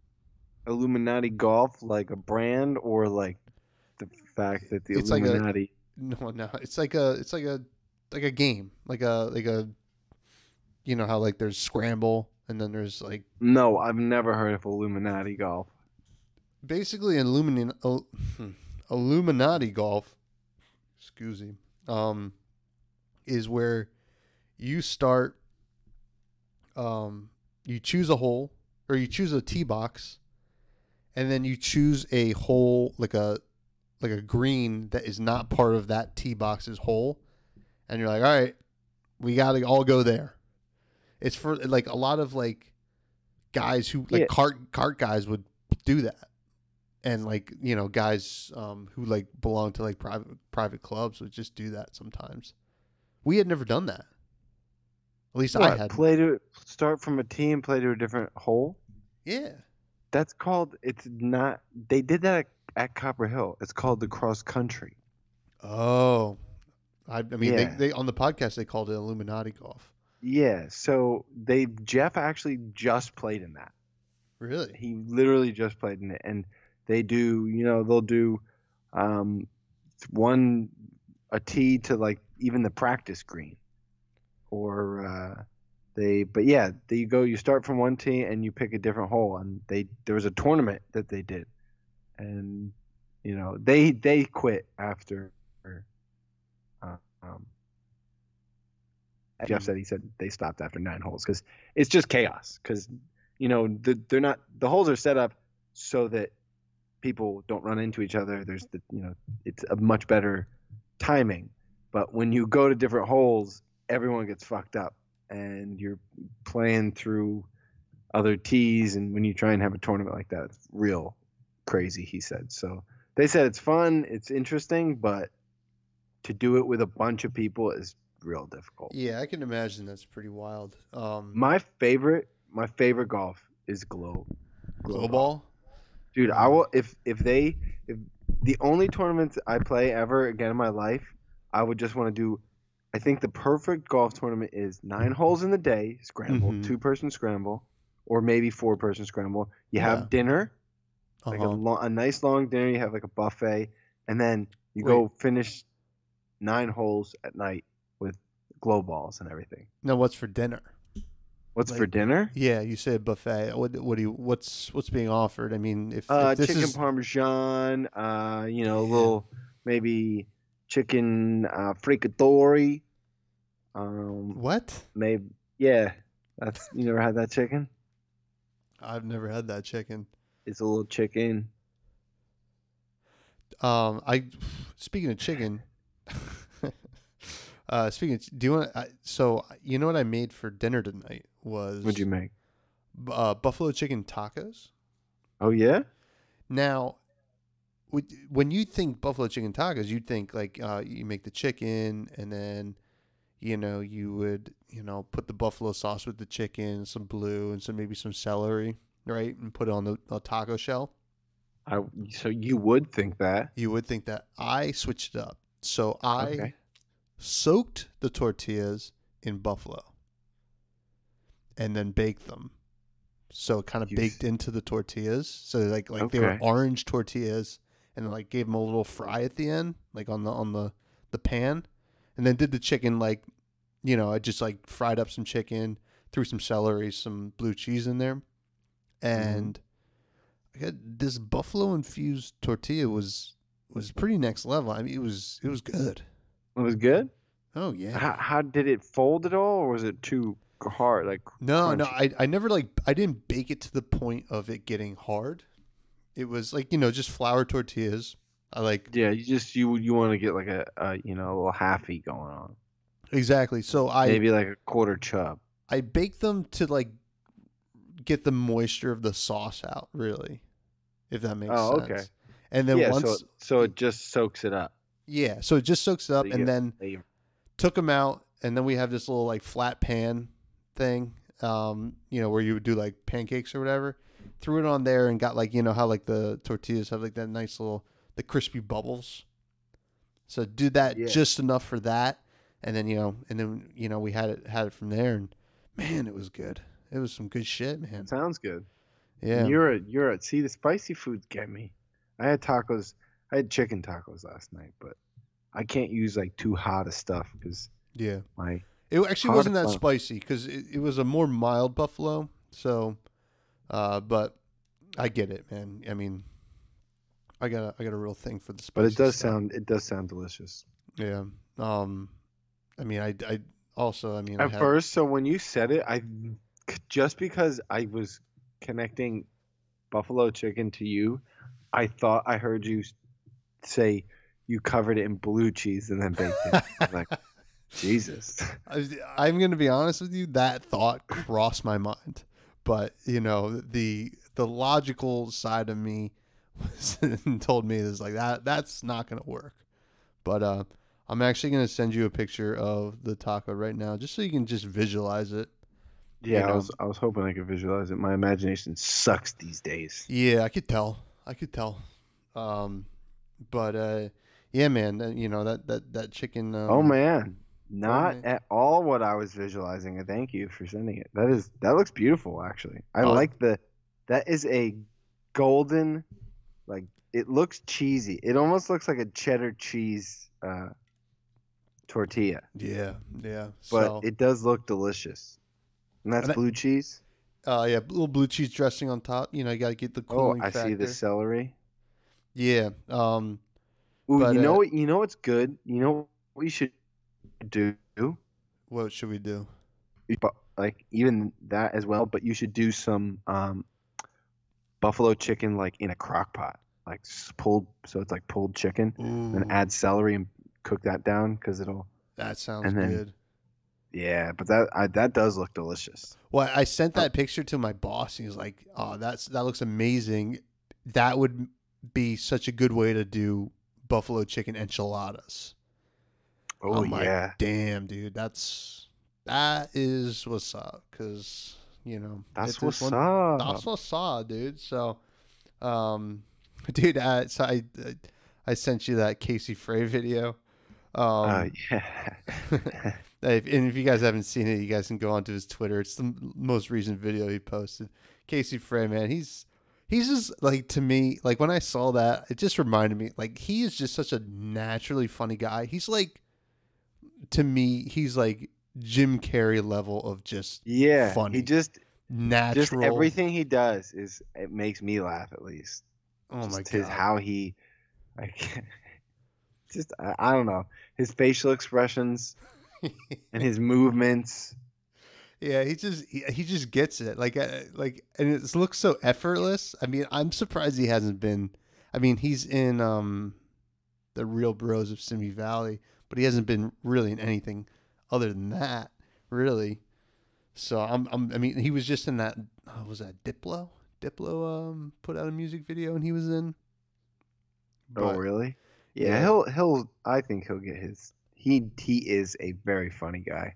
Illuminati Golf, like a brand, or like the fact that the It's like a- Illuminati. No, no, it's like a, it's like a, like a game, like a, like a, you know how like there's Scramble and then there's like No, I've never heard of Illuminati Golf. basically Illumin Il- hmm, Illuminati Golf. Excuse me. Um, is where you start. Um, you choose a hole or you choose a tee box, and then you choose a hole like a like a green that is not part of that tee box's hole, and you're like, all right, we got to all go there. It's for like a lot of like guys who like Yeah. cart cart guys would do that, and like you know guys um, who like belong to like private private clubs would just do that sometimes. We had never done that. At least I What, had. play to start from a tee and play to a different hole? Yeah. That's called. It's not. They did that at, at Copper Hill. It's called the cross country. Oh, I, I mean, Yeah. they, they on the podcast they called it Illuminati Golf. Yeah. So they Jeff actually just played in that. Really? He literally just played in it, and they do. You know, they'll do um, one a tee to like even the practice green, or uh, they. But yeah, they, you go. You start from one tee and you pick a different hole, and they there was a tournament that they did, and you know they they quit after. Uh, um, Jeff said he said they stopped after nine holes because it's just chaos. Because you know the, they're not the holes are set up so that people don't run into each other. There's the you know it's a much better timing. But when you go to different holes, everyone gets fucked up, and you're playing through other tees. And when you try and have a tournament like that, it's real crazy. He said so. They said it's fun, it's interesting, but to do it with a bunch of people is real difficult. Yeah, I can imagine that's pretty wild. Um, My favorite, my favorite golf is Globe. glow ball. Dude, I will if if they if the only tournaments I play ever again in my life, I would just want to do. I think the perfect golf tournament is nine holes in the day, scramble, Mhm. two person scramble, or maybe four person scramble. You Yeah. have dinner, like a, Uh-huh. lo- a nice long dinner. You have like a buffet, and then you Wait. go finish. nine holes at night with glow balls and everything. Now, what's for dinner? What's Like, for dinner? Yeah, you said buffet. What what do you what's what's being offered? I mean, if, Uh, if this chicken is parmesan. Uh, you know, a Yeah. little maybe chicken uh, fricatori. Um, what? maybe yeah. That's you never had that chicken? I've never had that chicken. It's a little chicken. Um, I speaking of chicken. uh, speaking, of, do you want? I, so you know what I made for dinner tonight was What'd you make? uh, buffalo chicken tacos. Oh yeah. Now, would- when you think buffalo chicken tacos, you'd think like uh, you make the chicken and then, you know, you would, you know, put the buffalo sauce with the chicken, some blue, and some maybe some celery, right, and put it on the, the taco shell. I so you would think that. You would think that. I switched it up, so I Okay. soaked the tortillas in buffalo and then baked them. So it kind of You baked s- into the tortillas. So like like they were Okay. orange tortillas, and then like gave them a little fry at the end, like on the on the the pan, and then did the chicken like, you know, I just like fried up some chicken, threw some celery, some blue cheese in there, and I got this buffalo infused tortilla was was pretty next level. I mean, it was it was good. It was good. Oh yeah. How, how did it fold at all, or was it too hard? Like No, no, crunchy? I I never like I didn't bake it to the point of it getting hard. It was like, you know, just flour tortillas. I like Yeah, you just you you want to get like a, a you know a little halfy going on, exactly. So I maybe like a quarter chub. I baked them to like get the moisture of the sauce out, really, if that makes Oh, sense. okay. And then Yeah, once so so it just soaks it up. yeah, so it just soaks it up So you and get then flavor. took them out, and then we have this little like flat pan thing, um, you know, where you would do like pancakes or whatever. Threw it on there and got like, you know how like the tortillas have like that nice little the crispy bubbles. So do that Yeah. just enough for that, and then you know, and then you know we had it had it from there, and man, it was good. It was some good shit, man. Sounds good. Yeah, You're a you're a see the spicy foods get me. I had tacos. I had chicken tacos last night, but I can't use like too hot of stuff because yeah. my It actually Hard wasn't that fun. spicy because it, it was a more mild buffalo. So, uh, but I get it, man. I mean, I got a, I got a real thing for the spicy. but it does stuff. sound it does sound delicious. Yeah. Um, I mean, I, I also, I mean, I At had, first, so when you said it, I just because I was connecting buffalo chicken to you, I thought I heard you say you covered it in blue cheese and then baked it. I'm like, Jesus. I, I'm going to be honest with you. That thought crossed my mind, but you know, the the logical side of me was, told me this like that. That's not going to work. But uh, I'm actually going to send you a picture of the taco right now, just so you can just visualize it. Yeah, You I know. was I was hoping I could visualize it. My imagination sucks these days. Yeah, I could tell. I could tell. Um, but uh, yeah, man. that- You know that that that chicken. Um, Oh man, not man. at all what I was visualizing. And thank you for sending it. That is that looks beautiful actually. I Oh. like the that is a golden, like it looks cheesy. It almost looks like a cheddar cheese uh, tortilla, Yeah, yeah. but so, it does look delicious. And that's And I- blue cheese. uh, yeah, little blue cheese dressing on top. You know, you got to get the Oh, cooling I factor. see the celery. Yeah. Um. Ooh, But, you know uh, what? You know what's good. You know what we should do. What should we do? But like even that as well. But you should do some um, buffalo chicken like in a crock pot, like s- pulled. So it's like pulled chicken, Ooh, and add celery and cook that down because it'll. that sounds and then- good. Yeah, but that I, that does look delicious. Well, I sent Oh. that picture to my boss. He was like, "Oh, that's that looks amazing. That would be such a good way to do buffalo chicken enchiladas." Oh I'm like, yeah, damn, dude, that's that is what's up, cause you know that's it's what's one- up. That's what's up, dude. So, um, dude, I, so I I sent you that Casey Frey video. Um, uh, yeah. if, and if you guys haven't seen it, you guys can go onto his Twitter. It's the m- most recent video he posted. Casey Frey, man, he's he's just like, to me, like when I saw that, it just reminded me, like he is just such a naturally funny guy. He's like to me, he's like Jim Carrey level of just Yeah, funny, he just natural. just everything he does is it makes me laugh at least. Oh just my his god! how he, like, just I, I don't know his facial expressions and his movements. Yeah, he just he, he just gets it. Like uh, like and it looks so effortless. I mean, I'm surprised he hasn't been. I mean, he's in um the Real Bros of Simi Valley, but he hasn't been really in anything other than that, really. So I'm I'm I mean, he was just in that oh, was that Diplo? Diplo um put out a music video and he was in. Oh, But really? Yeah, yeah, he'll he'll. I think he'll get his. He he is a very funny guy.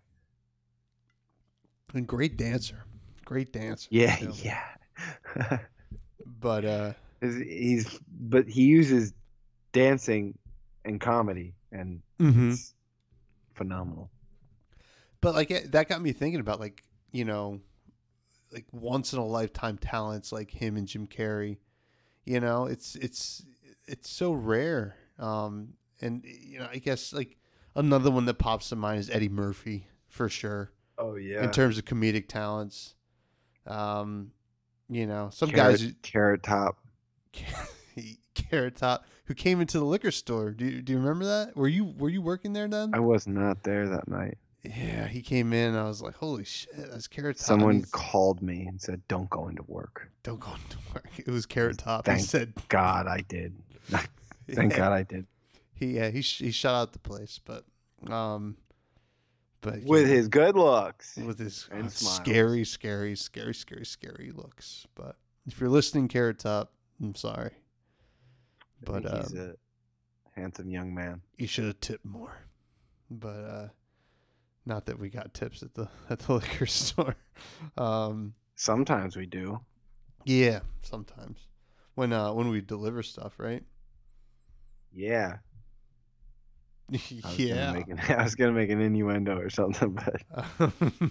and great dancer. Great dancer. Yeah, too. yeah. But uh He's, he's but he uses dancing and comedy, and mhm. it's phenomenal. But like it, that got me thinking about like, you know, like once in a lifetime talents like him and Jim Carrey. You know, it's it's it's so rare. Um, and you know, I guess like another one that pops to mind is Eddie Murphy for sure Oh yeah. in terms of comedic talents. Um, you know, some Carrot, guys who- Carrot Top. Carrot Top who came into the liquor store. Do you, do you remember that? Were you were you working there then? I was not there that night. Yeah, he came in. I was like, holy shit, that's Carrot Top. Someone He's- called me and said, "Don't go into work." Don't go into work. It was Carrot Top. He Thank said, God I did. Thank yeah, God I did. He yeah he sh- he shut out the place, but um, but With yeah, his good looks. with his and uh, smiles. scary, scary, scary, scary, scary looks. But if you're listening, Carrot Top, I'm sorry, I but think he's um, a handsome young man. you should have tipped more. But uh, not that we got tips at the at the liquor store. Um, Sometimes we do. yeah, sometimes when uh when we deliver stuff, right? Yeah. I was Yeah. Gonna make an, I was gonna make an innuendo or something, but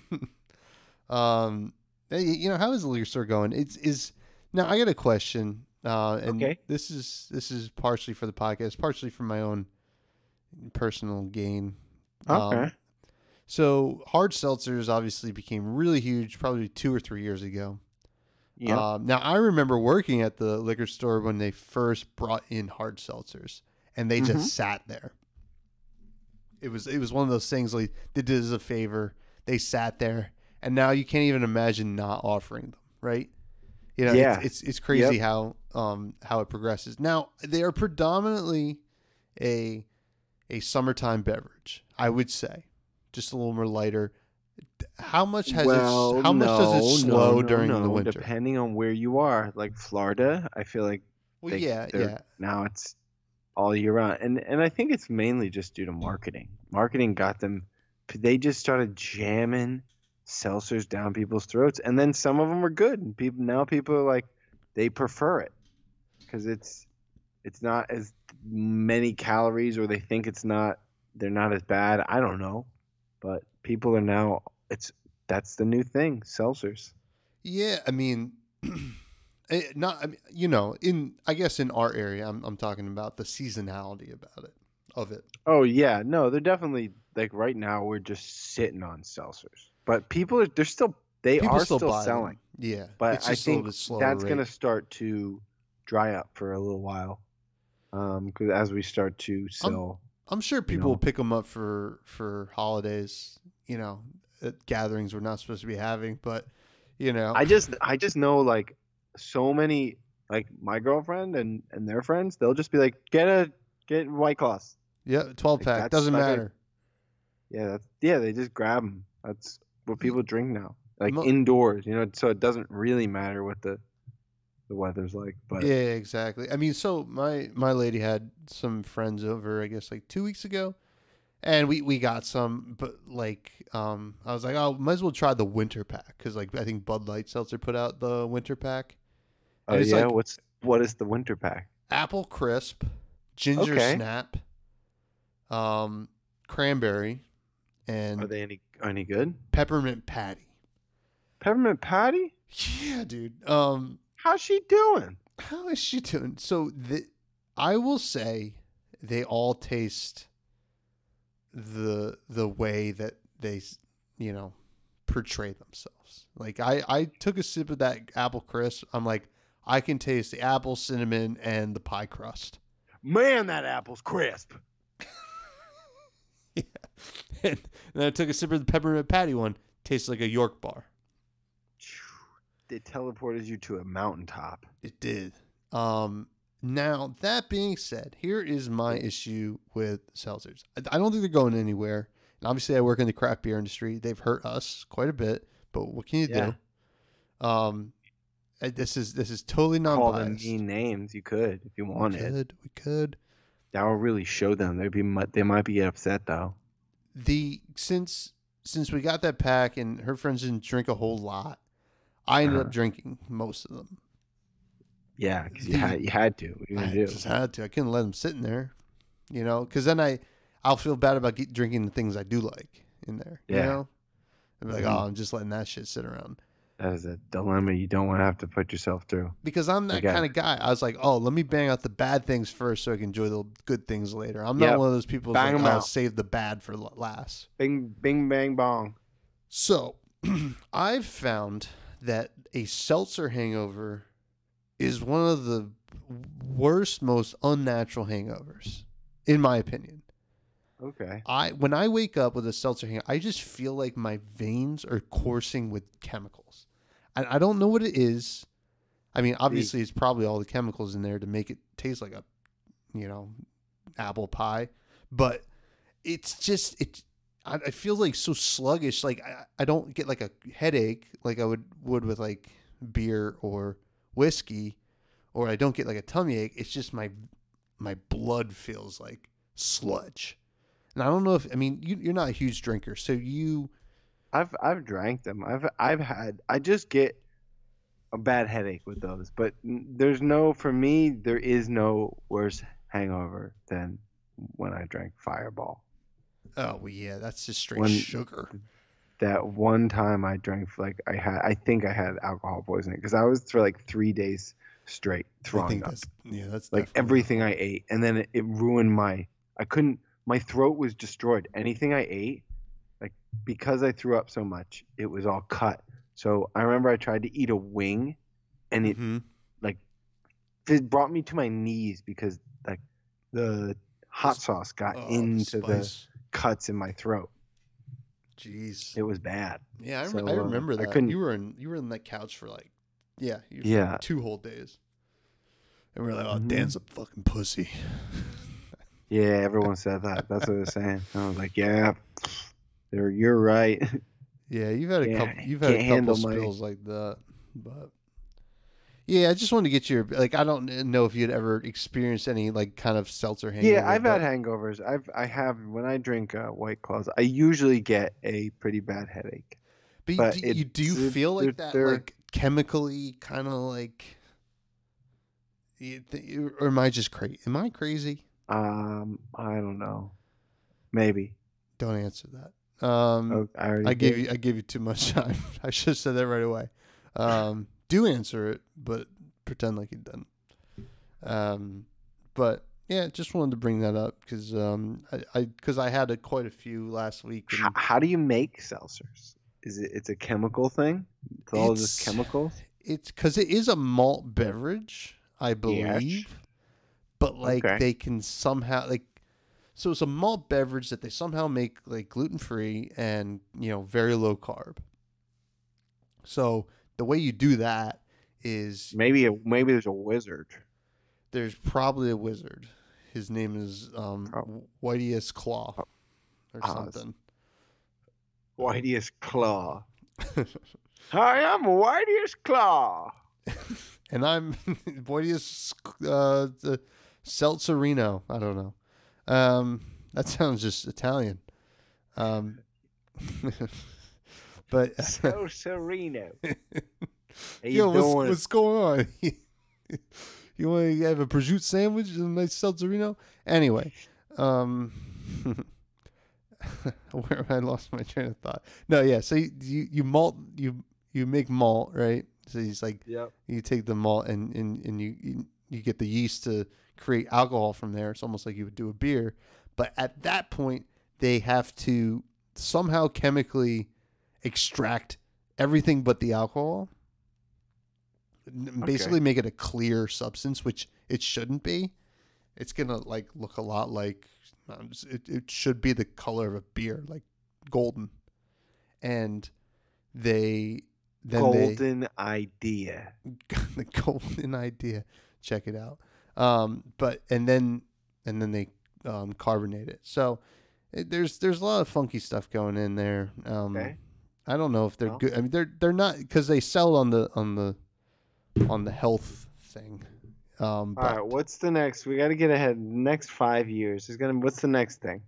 um, hey, you know, how is the liquor store going? It's is now. I got a question. Uh, and Okay. this is this is partially for the podcast, partially for my own personal gain. okay. Um, so hard seltzers obviously became really huge, probably two or three years ago. Yeah. Um, now I remember working at the liquor store when they first brought in hard seltzers, and they Mhm. just sat there. It was it was one of those things like they did us a favor. They sat there, and now you can't even imagine not offering them, right? You know, Yeah. it's, it's it's crazy Yep. how um how it progresses. Now they are predominantly a a summertime beverage, I would say, just a little more lighter. How much has well, it? How much does no, it slow no, no, during the no, winter? Depending on where you are, like Florida, I feel like Well, they, yeah, they're- yeah. now it's all year round, and and I think it's mainly just due to marketing. Marketing got them. They just started jamming seltzers down people's throats, and then some of them were good, and people now people are like they prefer it because it's it's not as many calories, or they think it's not. They're not as bad. I don't know, but people are now. It's that's the new thing, seltzers. Yeah, I mean, eh, not I mean, you know, in I guess in our area, I'm I'm talking about the seasonality about it of it. Oh yeah, no, they're definitely like right now we're just sitting on seltzers, but people are they're still they People are still, still, buy selling, them. Yeah, but it's I just a little think bit slower that's rate. gonna start to dry up for a little while, um, because as we start to sell, I'm sure people know. will pick them up for for holidays. You know, at gatherings we're not supposed to be having, but you know, I just I just know like so many like my girlfriend and and their friends, they'll just be like get a get White Claws. yeah, twelve Like, pack that's doesn't like a- matter. Yeah, that's yeah, they just grab them. That's what people drink now, like Mo- indoors, you know. So it doesn't really matter what the the weather's like, but Yeah, exactly. I mean, so my my lady had some friends over, I guess like two weeks ago, and we we got some, but like um, I was like, oh, might as well try the winter pack because like I think Bud Light Seltzer put out the winter pack. oh And it's yeah, like what's what is the winter pack? apple crisp, ginger Okay. snap, um, cranberry, and Are they any any good? peppermint patty. Peppermint Patty? Yeah, dude. Um, How's she doing? how is she doing? So the, I will say they all taste the the way that they, you know, portray themselves. Like I I took a sip of that apple crisp. I'm like, I can taste the apple, cinnamon, and the pie crust. Man, that apple's crisp. Yeah. And then I took a sip of the peppermint patty one. Tastes like a York bar. It teleported you to a mountaintop. It did. Um, now, that being said, here is my issue with seltzers. I, I don't think they're going anywhere. And obviously, I work in the craft beer industry. They've hurt us quite a bit, but what can you Yeah. do? Um, uh, this is this is totally Call them non-biased. mean names. You could if you We wanted. could, we could. That will really show them. They'd be mu- they might be upset though. The since since we got that pack and her friends didn't drink a whole lot, I ended Uh-huh. up drinking most of them. Yeah, because you The- had you had to. What are you I gonna do? just had to. I couldn't let them sit in there, you know, because then I, I'll feel bad about get, drinking the things I do like in there. You Yeah. know, I'd be like, Mhm. oh, I'm just letting that shit sit around That is a dilemma you don't want to have to put yourself through. because I'm that Okay. kind of guy. I was like, oh, let me bang out the bad things first so I can enjoy the good things later. I'm not Yep. one of those people who's Bang like, 'em oh, out. save the bad for la- last. Bing, bing, bang, bong. So, I've found that a seltzer hangover is one of the worst, most unnatural hangovers, in my opinion. Okay. I when I wake up with a seltzer hangover, I just feel like my veins are coursing with chemicals. I, I don't know what it is. I mean, obviously, it's probably all the chemicals in there to make it taste like a, you know, apple pie. But it's just it. I, I feel like so sluggish. Like I, I don't get like a headache like I would would with like beer or whiskey, or I don't get like a tummy ache. It's just my my blood feels like sludge. And I don't know if I mean you, you're not a huge drinker, so you I've I've drank them. I've I've had. I just get a bad headache with those. But n- there's no for me. There is no worse hangover than when I drank Fireball. oh well, yeah, that's just straight When- sugar. That one time I drank like I had. I think I had alcohol poisoning because I was for like three days straight I throwing think up. that's yeah, that's Like definitely- everything I ate, and then it, it ruined my. I couldn't. My throat was destroyed. Anything I ate, like because I threw up so much, it was all cut. So I remember I tried to eat a wing, and it Mhm. like it brought me to my knees because like the hot sauce got Oh, the into the spice. cuts in my throat. Jeez. It was bad. Yeah, I, rem- So, I uh, remember I that. couldn't- You were in you were in that couch for like yeah, you for Yeah. two whole days. And we are like, oh, Mhm. Dan's a fucking pussy. Yeah, everyone said that. That's what I was saying. I was like, yeah, there, you're right. Yeah, you've had a Yeah, couple. You've had a can't couple handle my- spills like that, but yeah, I just wanted to get your like. I don't know if you'd ever experienced any like kind of seltzer hangover. Yeah, I've but, had hangovers. I've I have when I drink uh, White Claws, I usually get a pretty bad headache. But, but do, you, do you it's- feel like they're- that, they're- like chemically, kind of like? You th- or am I just crazy? Am I crazy? Um, I don't know. Maybe. Don't answer that. Um, Oh, I already I gave did. you I gave you too much time. I should have said that right away. Um, do answer it, but pretend like you didn't. Um, but yeah, just wanted to bring that up because um, I because I, I had a, quite a few last week. How, And how do you make seltzers? Is it it's a chemical thing? It's all just It's- chemicals. it's because it is a malt beverage, I believe, but like Okay. they can somehow like. So it's a malt beverage that they somehow make like gluten free and you know very low carb. So the way you do that is Maybe a, maybe there's a wizard. there's probably a wizard. His name is um, Prob- Whitey's Claw or Ah, something. Whitey's Claw. Hi, I'm Whitey's Claw. And I'm Whitey's uh, the Seltzerino. I don't know. Um, that sounds just Italian. Um, but So Sereno. How you yo, what's, doing? what's going on? You want to have a prosciutto sandwich and a nice Seltzerino? Anyway, um, where have I lost my train of thought? No, yeah. So you you, you malt you you make malt, right? So he's like Yep. you take the malt and and, and you, you you get the yeast to create alcohol from there. It's almost like you would do a beer, but at that point they have to somehow chemically extract everything but the alcohol. Basically make it a clear substance, which it shouldn't be. It's going to like look a lot like um, it, it should be the color of a beer, like golden. And they then golden they, idea. the golden idea. Check it out. Um, but and then and then they um, carbonate it. So it, there's there's a lot of funky stuff going in there. Um, Okay. I don't know if they're Well. good. I mean, they're they're not because they sell on the on the on the health thing. Um, All but right, what's the next? We got to get ahead. Next five years is gonna. What's the next thing?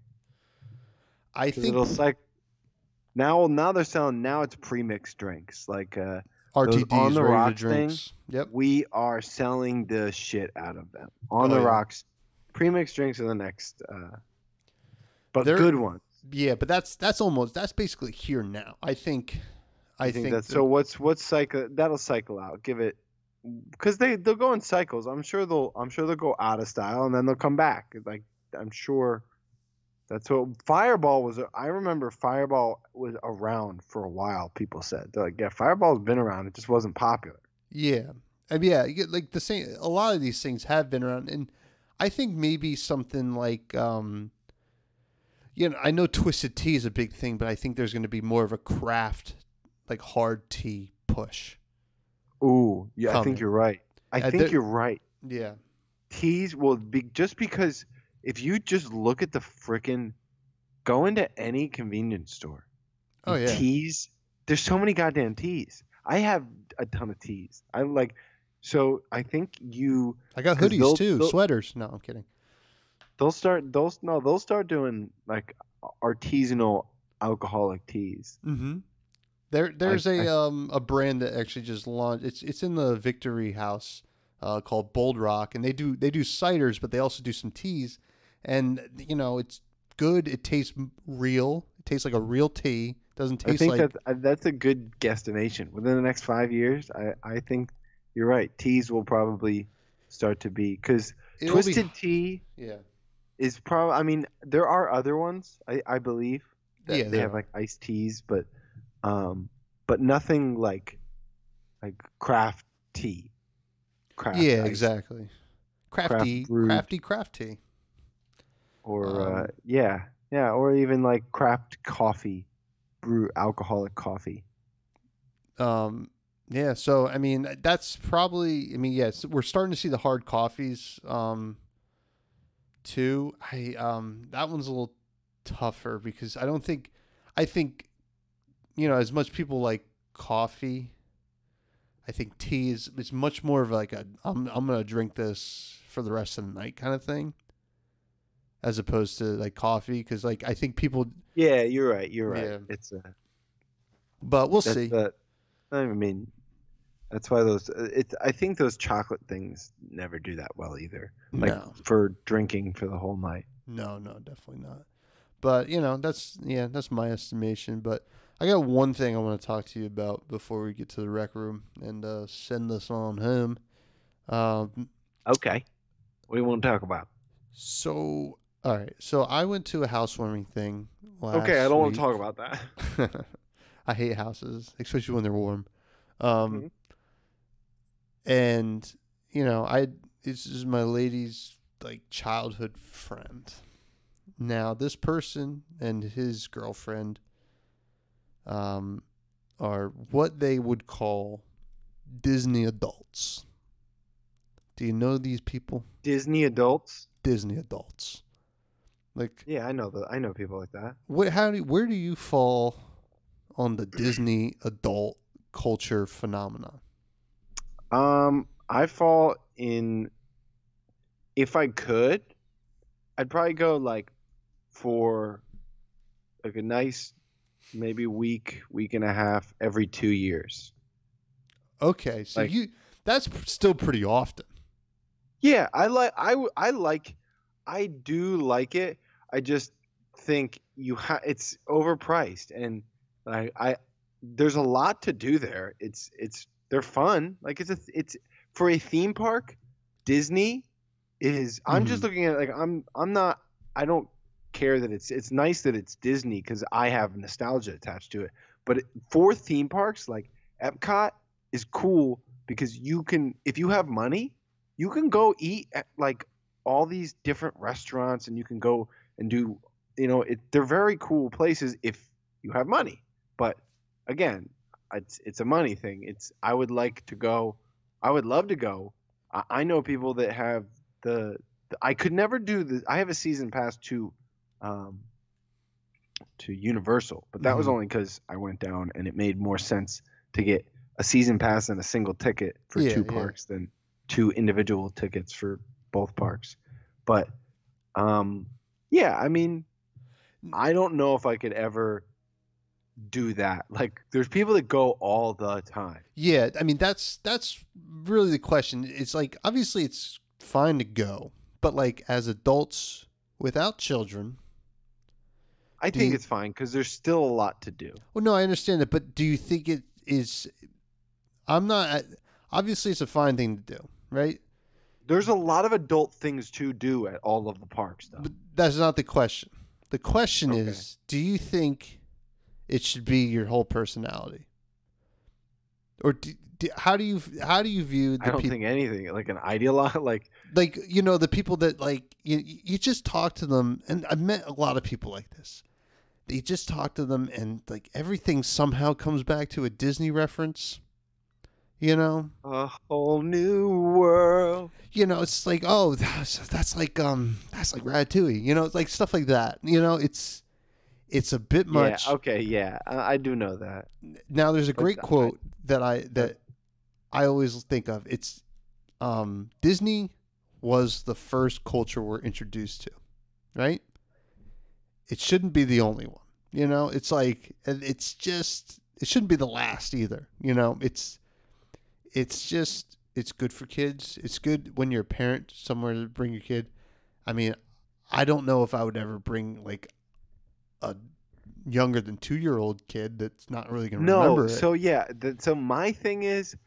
I 'Cause think it'll like now. Now they're selling. Now it's pre-mixed drinks. Like uh, R T those on Ds the ready to rocks drinks. Yep. we are selling the shit out of them. On Oh, the yeah. rocks, pre-mixed drinks are the next, uh, but They're- good ones. Yeah, but that's that's almost that's basically here now. I think. I I think, think that's the- so. What's what's cycle? That'll cycle out. Give it, because they they'll go in cycles. I'm sure they'll I'm sure they'll go out of style and then they'll come back. Like I'm sure. That's what Fireball was. I remember Fireball was around for a while. People said they're like, yeah, Fireball's been around. It just wasn't popular. Yeah, I mean, yeah, you get, like the same. A lot of these things have been around, and I think maybe something like, um, you know, I know Twisted Tea is a big thing, but I think there's going to be more of a craft, like hard tea push. Ooh, yeah, I Coming. think you're right. I Uh, think there- you're right. Yeah, Teas will be just because if you just look at the frickin' go into any convenience store. Oh, and yeah. Teas. There's so many goddamn teas. I have a ton of teas. I like. So I think you I got 'Cause hoodies they'll- too, they'll- sweaters. No, I'm kidding. they'll start those no they'll start doing like artisanal alcoholic teas. Mm-hmm. There, there's I- a um a brand that actually just launched. It's it's in the Victory House, uh, called Bold Rock, and they do they do ciders, but they also do some teas, and you know it's good. It tastes m- real. It tastes like a real tea. Doesn't I taste think like that uh, that's a good guesstimation. Within the next five years, I I think you're right. Teas will probably start to be because it'll be- Twisted Tea Yeah, is probably. I mean, there are other ones. I I believe that Yeah, they there have are. like iced teas, but um, but nothing like like craft tea. Craft yeah, ice exactly. Crafty, brewed. crafty, craft tea. Or uh, Um, yeah, yeah, or even like craft coffee, brew alcoholic coffee. Um, yeah. So I mean, that's probably. I mean, yes, we're starting to see the hard coffees. Um, too. I um, that one's a little tougher because I don't think. I think, you know, as much people like coffee, I think tea is is much more of like a I'm I'm gonna drink this for the rest of the night kind of thing, as opposed to like coffee because like I think people. Yeah, you're right. You're right. Yeah. It's a. But we'll That's see. the- I mean, that's why those. It's. I think those chocolate things never do that well either. Like No. for drinking for the whole night. No, no, definitely not. But you know, that's yeah, that's my estimation. But I got one thing I want to talk to you about before we get to the rec room and uh, send this on home. Um, Okay. What do you want to talk about? so all right, so I went to a housewarming thing. Last Okay, I don't want week. to talk about that. I hate houses, especially when they're warm. Um, Mhm. and you know, I this is my lady's like childhood friend. Now, this person and his girlfriend um, are what they would call Disney adults. Do you know these people? Disney adults. Disney adults. Like, Yeah, I know the. I know people like that. what? How do? Where do you fall on the Disney adult culture phenomenon? Um, I fall in. If I could, I'd probably go like for like a nice, maybe week, week and a half every two years. Okay, so Like- you that's p- still pretty often. Yeah, I like. I w- I like. I do like it. I just think you ha- it's overpriced, and I I there's a lot to do there. It's it's they're fun. Like it's a it's for a theme park. Disney is. I'm just looking at it like I'm I'm not. I don't care that it's it's nice that it's Disney because I have nostalgia attached to it. But it, for theme parks like Epcot is cool because you can, if you have money, you can go eat at like all these different restaurants and you can go and do, you know, it, they're very cool places if you have money. But again, it's it's a money thing. It's I would like to go. I would love to go. I, I know people that have the, the. I could never do the. I have a season pass to, um, to Universal, but that mm-hmm. was only because I went down and it made more sense to get a season pass and a single ticket for yeah, two parks yeah. than two individual tickets for both parks. But, um, yeah, I mean, I don't know if I could ever do that. Like there's people that go all the time. Yeah, I mean that's that's really the question. It's like obviously it's fine to go, but like as adults without children, I think you, it's fine because there's still a lot to do. Well, no, I understand that, but do you think it is? I'm not. Obviously, it's a fine thing to do, right? There's a lot of adult things to do at all of the parks, though. But that's not the question. The question okay. is, do you think it should be your whole personality, or do, do, how do you how do you view? The I don't peop- think anything like an ideologue, like like you know the people that like you you just talk to them, and I've met a lot of people like this. You just talk to them, and like everything somehow comes back to a Disney reference. You know, a whole new world. You know, it's like oh, that's, that's like um, that's like Ratatouille. You know, it's like stuff like that. You know, it's. It's a bit much. Yeah, okay, yeah, I, I do know that. Now, there's a great but, quote I, that I that I always think of. It's um, Disney was the first culture we're introduced to, right? It shouldn't be the only one. You know, it's like it's just it shouldn't be the last either. You know, it's it's just it's good for kids. It's good when you're a parent somewhere to bring your kid. I mean, I don't know if I would ever bring like a younger than two year old kid that's not really going to no, remember it. So yeah, the, so my thing is,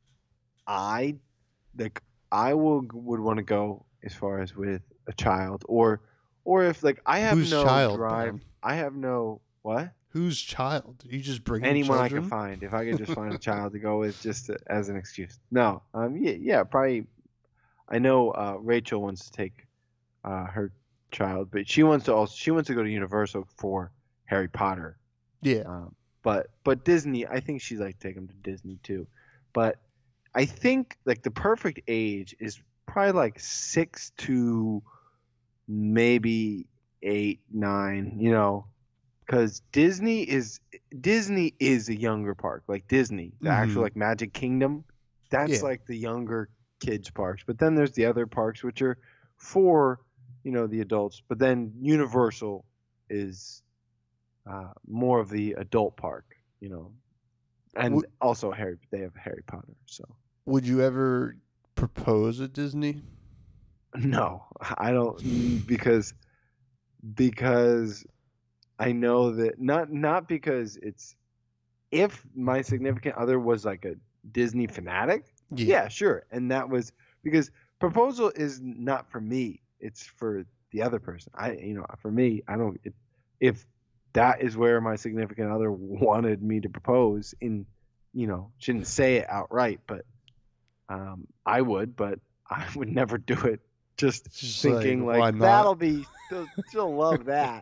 I like I will would want to go as far as with a child or or if like I have Whose no child, drive, man? I have no what? Whose child? You just bring anyone children? I can find. If I could just find a child to go with, just to, as an excuse. No, um, yeah, yeah, probably. I know uh, Rachel wants to take uh, her child, but she wants to also she wants to go to Universal for Harry Potter. Yeah. Um, but but Disney, I think she'd like to take him to Disney too. But I think like the perfect age is probably like six to maybe eight, nine. You know, because Disney is Disney is a younger park. Like Disney, the mm-hmm. actual like Magic Kingdom, that's yeah. like the younger kids parks. But then there's the other parks which are for you know the adults. But then Universal is uh, more of the adult park. You know, and Would, also Harry. They have Harry Potter. So would you ever propose at Disney? No, I don't because because I know that not not because it's if my significant other was like a Disney fanatic, yeah. yeah, sure. And that was because proposal is not for me, it's for the other person. I you know, for me, I don't it, if that is where my significant other wanted me to propose in, you know, shouldn't say it outright, but um I would, but I would never do it just, just thinking like, like that'll be she'll, she'll love that.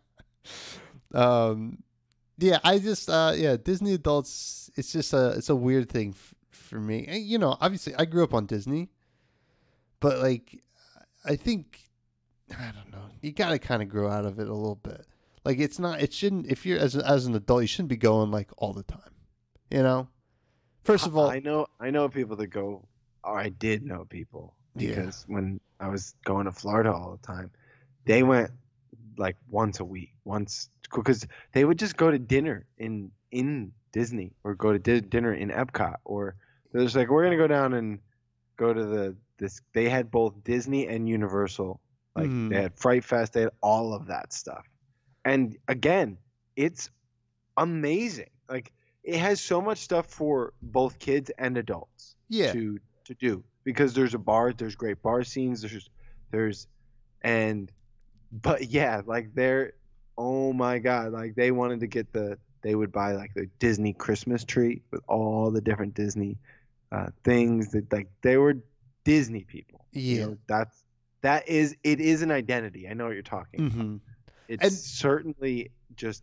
um yeah I just uh yeah Disney adults, it's just a it's a weird thing f- for me. And, you know, obviously I grew up on Disney, but like I think I don't know, you gotta kind of grow out of it a little bit. Like it's not it shouldn't if you're as as an adult you shouldn't be going like all the time, you know. First of all, I know I know people that go, or I did know people because yeah. when I was going to Florida all the time, they went like once a week, once because they would just go to dinner in in Disney or go to di- dinner in Epcot, or they're just like, we're gonna go down and go to the this. They had both Disney and Universal, like mm. they had Fright Fest, they had all of that stuff, and again, it's amazing. Like it has so much stuff for both kids and adults yeah. to to do because there's a bar, there's great bar scenes, there's there's and but yeah, like they're, oh my god, like they wanted to get the, they would buy like the Disney Christmas tree with all the different Disney uh, things that like they were Disney people. You Yeah. know, that's that is it is an identity. I know what you're talking about. Mm-hmm. It's And certainly just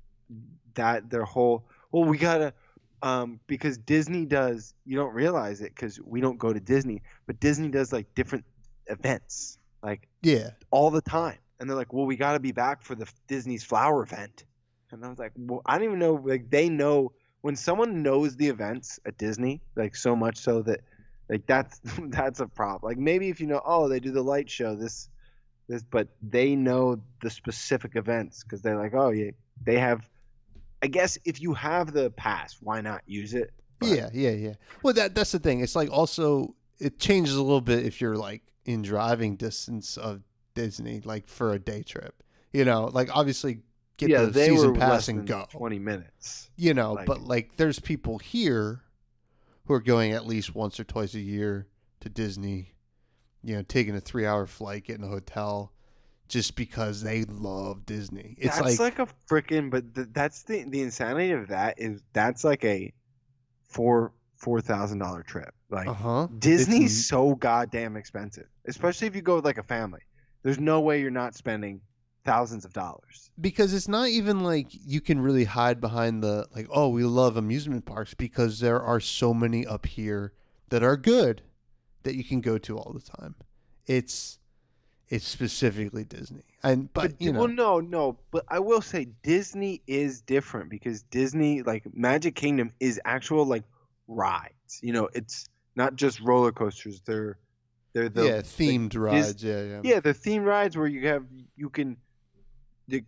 that their whole, well, we gotta um because Disney does, you don't realize it because we don't go to Disney, but Disney does like different events like yeah, all the time, and they're like, well, we got to be back for the Disney's flower event. And I was like, well, I don't even know, like they know when someone knows the events at Disney, like so much so that like that's that's a problem. Like maybe if you know, oh, they do the light show this this, but they know the specific events because they're like, oh yeah, they have, I guess if you have the pass, why not use it? But yeah, yeah, yeah. Well, that that's the thing. It's like also it changes a little bit if you're like in driving distance of Disney, like for a day trip. You know, like obviously get yeah, the they season were pass less and than go. twenty minutes. You know, Like, but like there's people here who are going at least once or twice a year to Disney. You know, taking a three-hour flight, getting a hotel, just because they love Disney. It's that's like, like, a freaking, but th- that's the the insanity of that is that's like a four four thousand dollar trip. Like uh huh. Disney's so goddamn expensive, especially if you go with like a family. There's no way you're not spending thousands of dollars. Because it's not even like you can really hide behind the like, oh, we love amusement parks, because there are so many up here that are good that you can go to all the time. It's it's specifically Disney. And but, But you know, well, no, no. But I will say Disney is different because Disney, like Magic Kingdom, is actual like rides. You know, it's not just roller coasters. They're they're the yeah, like, themed Dis- rides, yeah, yeah. yeah, the theme rides where you have you can the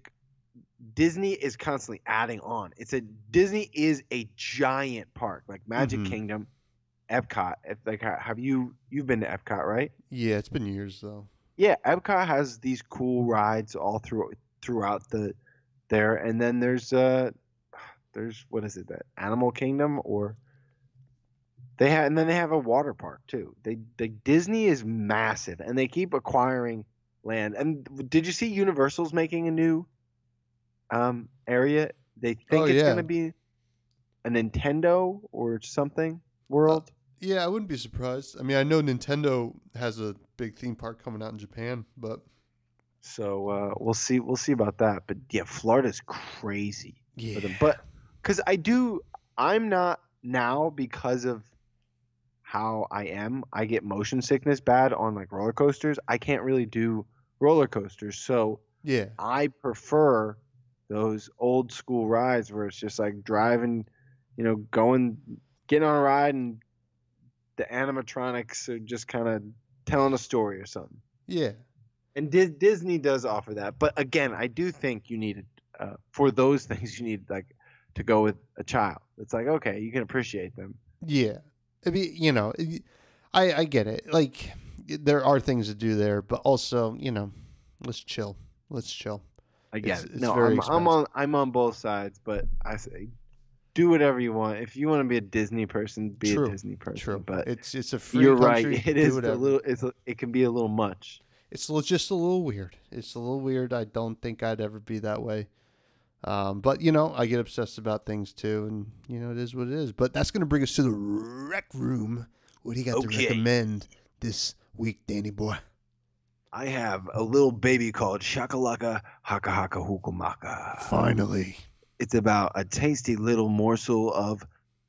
Disney is constantly adding on. It's a Disney is a giant park like Magic Mhm. Kingdom, Epcot. If, like have you you've been to Epcot, right? Yeah, it's been years though. Yeah, Epcot has these cool rides all through throughout the there, and then there's uh there's what is it, that Animal Kingdom, or they have, and then they have a water park too. They the Disney is massive, and they keep acquiring land. And did you see Universal's making a new um area? They think Oh, it's yeah. gonna be a Nintendo or something world. Yeah, I wouldn't be surprised. I mean, I know Nintendo has a big theme park coming out in Japan, but So uh, we'll see. We'll see about that. But yeah, Florida's crazy. yeah. For them. But because I do, I'm not now because of how I am. I get motion sickness bad on like roller coasters. I can't really do roller coasters, so Yeah. I prefer those old school rides where it's just like driving, you know, going, getting on a ride, and the animatronics are just kind of telling a story or something. Yeah. And Dis- Disney does offer that, but again, I do think you need uh, for those things you need like to go with a child. It's like, okay, you can appreciate them. Yeah. I mean, you know, I I get it. Like there are things to do there, but also, you know, let's chill. Let's chill. I get It's- it. it's No, very I'm, I'm expensive. on I'm on both sides, but I say do whatever you want. If you want to be a Disney person, be True. a Disney person. True. But It's it's a free you're country. right. It do is a whatever. little. It's a, it can be a little much. It's li- just a little weird. It's a little weird. I don't think I'd ever be that way. Um, but you know, I get obsessed about things too, and you know, it is what it is. But that's gonna bring us to the rec room. What do you got to Okay. recommend this week, Danny boy? I have a little baby called Shakalaka Haka Haka Hukumaka. Finally. It's about a tasty little morsel of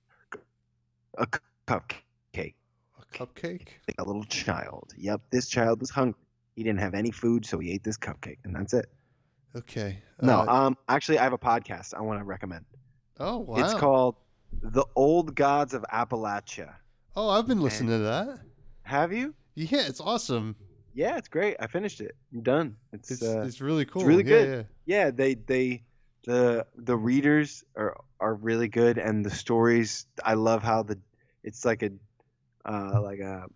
a cu- cupcake. A cupcake? Like a little child. Yep, this child was hungry. He didn't have any food, so he ate this cupcake, and that's it. Okay. No, Uh, um, actually, I have a podcast I want to recommend. oh wow. It's called The Old Gods of Appalachia. Oh, I've been listening to that. Have you? Yeah, it's awesome. Yeah, it's great. I finished it. I'm done. It's It's uh, it's really cool. really Yeah, good. yeah. They they the the readers are are really good, and the stories. I love how the it's like a uh like a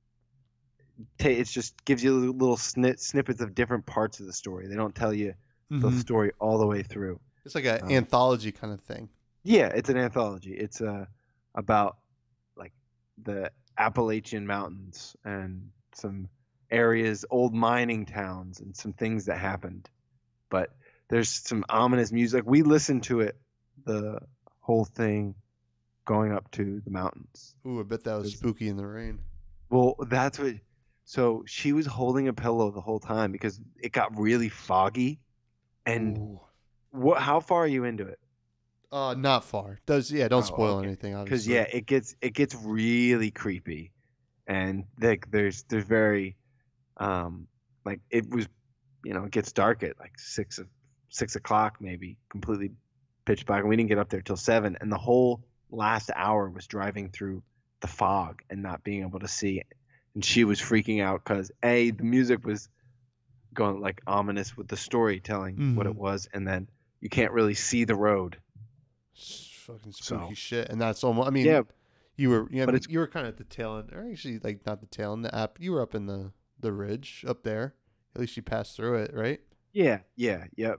ta it's just gives you little snip, snippets of different parts of the story. They don't tell you Yeah. the Mhm. story all the way through. It's like an Um, anthology kind of thing. Yeah, it's an anthology. It's uh about like the Appalachian Mountains and some areas, old mining towns, and some things that happened. But there's some ominous music. We listened to it, the whole thing, going up to the mountains. Ooh, I bet that was There's- spooky in the rain. Well, that's what. So she was holding a pillow the whole time because it got really foggy. And Ooh. what? How far are you into it? Uh, not far. Does yeah? Don't Oh, spoil okay. anything, Because obviously. yeah, it gets it gets really creepy, and like there's there's very, um, like it was, you know, it gets dark at like six of six o'clock maybe, completely pitch black, and we didn't get up there till seven, and the whole last hour was driving through the fog and not being able to see it, and she was freaking out because a the music was going like ominous with the story telling what it Mhm. was, and then you can't really see the road. It's fucking So- spooky shit, and that's almost. I mean, Yeah, you were yeah, but but it's- you were kind of at the tail end, or actually like not the tail end. The app, you were up in the the ridge up there. At least you passed through it, right? yeah, yeah, yep.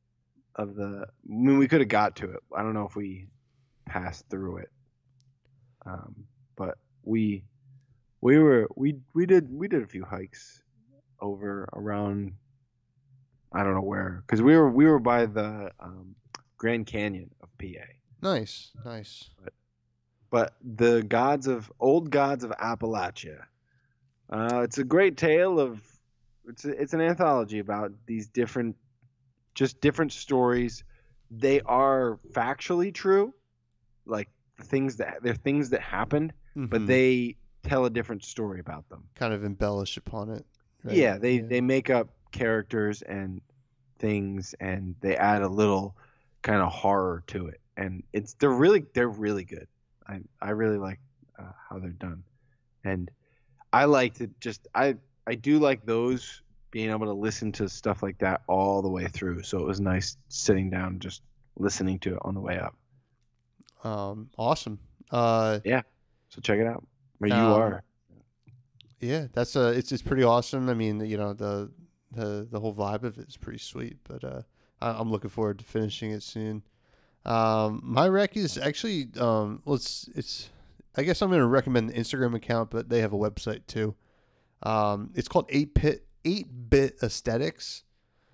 Of the, I mean, we could have got to it. I don't know if we passed through it, um, but we we were we we did we did a few hikes over around. I don't know where, because we were we were by the um, Grand Canyon of P A. Nice, nice. But the gods of old gods of Appalachia. Uh, it's a great tale of it's a, it's an anthology about these different, just different stories. They are factually true, like the things that they're things that happened, but Mhm. they tell a different story about them. kind of embellish upon it. Right? Yeah, they they make up characters and things, and they add a little kind of horror to it, and it's they're really they're really good. I I really like uh, how they're done, and I like to just I I do like those, being able to listen to stuff like that all the way through. So it was nice sitting down just listening to it on the way up. Um, awesome. Uh, So check it out where you Um, are. yeah, that's uh it's it's pretty awesome. I mean, you know, the the the whole vibe of it is pretty sweet. But uh, I, I'm looking forward to finishing it soon. Um, my rec is actually um, well, it's it's. I guess I'm going to recommend the Instagram account, but they have a website too. Um, it's called eight bit eight bit Aesthetics.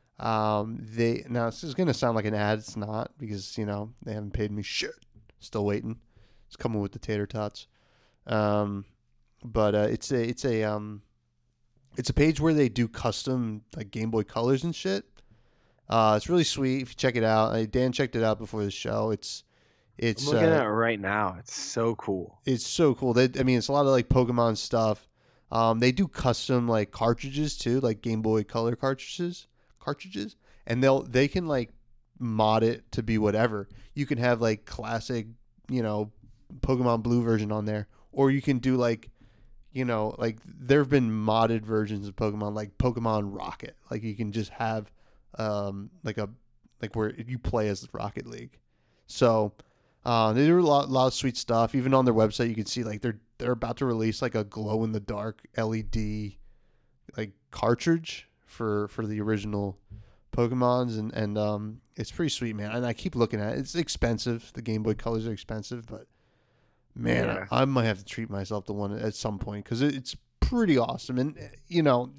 Um, they now this is going to sound like an ad. It's not, because you know they haven't paid me shit. Still waiting. It's coming with the tater tots. Um, but uh, it's a it's a um, it's a page where they do custom like Game Boy colors and shit. Uh, it's really sweet. If you check it out, uh, Dan checked it out before the show. It's it's I'm looking uh, at it right now. It's so cool. it's so cool. They, I mean, it's a lot of like Pokemon stuff. Um, they do custom like cartridges too, like Game Boy Color cartridges, cartridges, and they'll they can like mod it to be whatever. You can have like classic, you know, Pokemon Blue version on there, or you can do like, you know, like there have been modded versions of Pokemon, like Pokemon Rocket. Like you can just have, um, like a like where you play as Rocket League. So. Uh, they do a lot, lot of sweet stuff. Even on their website, you can see like they're they're about to release like a glow in the dark L E D like cartridge for for the original Pokemons, and and um, it's pretty sweet, man. And I keep looking at it. It's expensive. The Game Boy Colors are expensive, but man, Yeah. I, I might have to treat myself to one at some point because it, it's pretty awesome. And you know,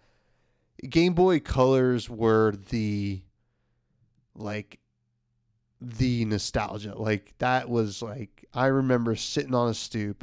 Game Boy Colors were the like. the nostalgia, like that was like I remember sitting on a stoop,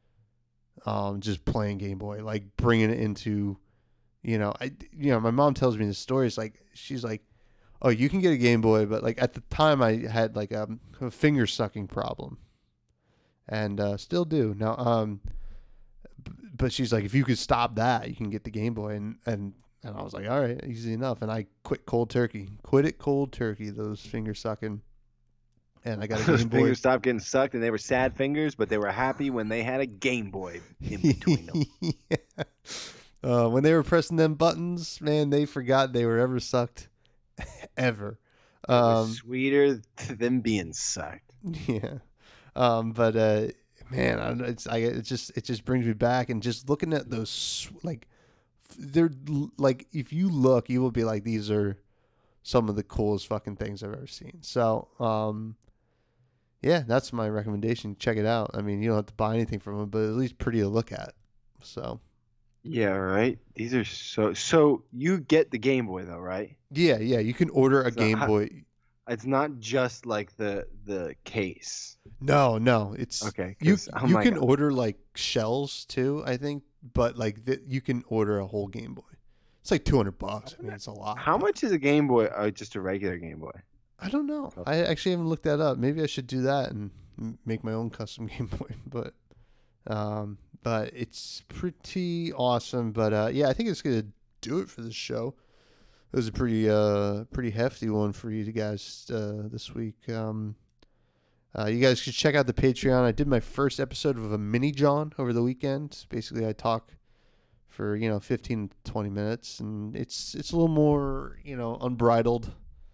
um, just playing Game Boy, like bringing it into, you know, I, you know, my mom tells me the stories. Like she's like, "Oh, you can get a Game Boy," but like at the time I had like a, a finger sucking problem, and uh, still do now. Um, b- but she's like, if you could stop that, you can get the Game Boy, and and. And I was like, all right, easy enough. And I quit cold turkey. Quit it cold turkey, those finger sucking. And I got a Those Game Boy. fingers stopped getting sucked, and they were sad fingers, but they were happy when they had a Game Boy in between them. Yeah. Uh, when they were pressing them buttons, man, they forgot they were ever sucked, ever. It was Um, sweeter than being sucked. yeah. Um, but uh, man, I, don't know, it's I it just it just brings me back, and just looking at those sw- like they're l- like if you look, you will be like, these are some of the coolest fucking things I've ever seen. So, um, yeah, that's my recommendation. Check it out. I mean, you don't have to buy anything from them, but at least pretty to look at. So, Yeah, right. These are so. So you get the Game Boy though, right? Yeah, yeah. You can order a So Game how- Boy. It's not just like the the case. No, no. It's Okay, you. 'cause I'm You like- can order like shells too, I think, but like th- you can order a whole Game Boy. It's like two hundred bucks. I mean, it's a lot. How but- much is a Game Boy? Uh, just a regular Game Boy. I don't know. I actually haven't looked that up. Maybe I should do that and m- make my own custom Game Boy. But, um, but it's pretty awesome. But uh, yeah, I think it's gonna do it for this show. It was a pretty uh pretty hefty one for you guys uh, this week. Um, uh, you guys should check out the Patreon. I did my first episode of a mini John over the weekend. Basically, I talk for you know fifteen to twenty minutes, and it's it's a little more you know unbridled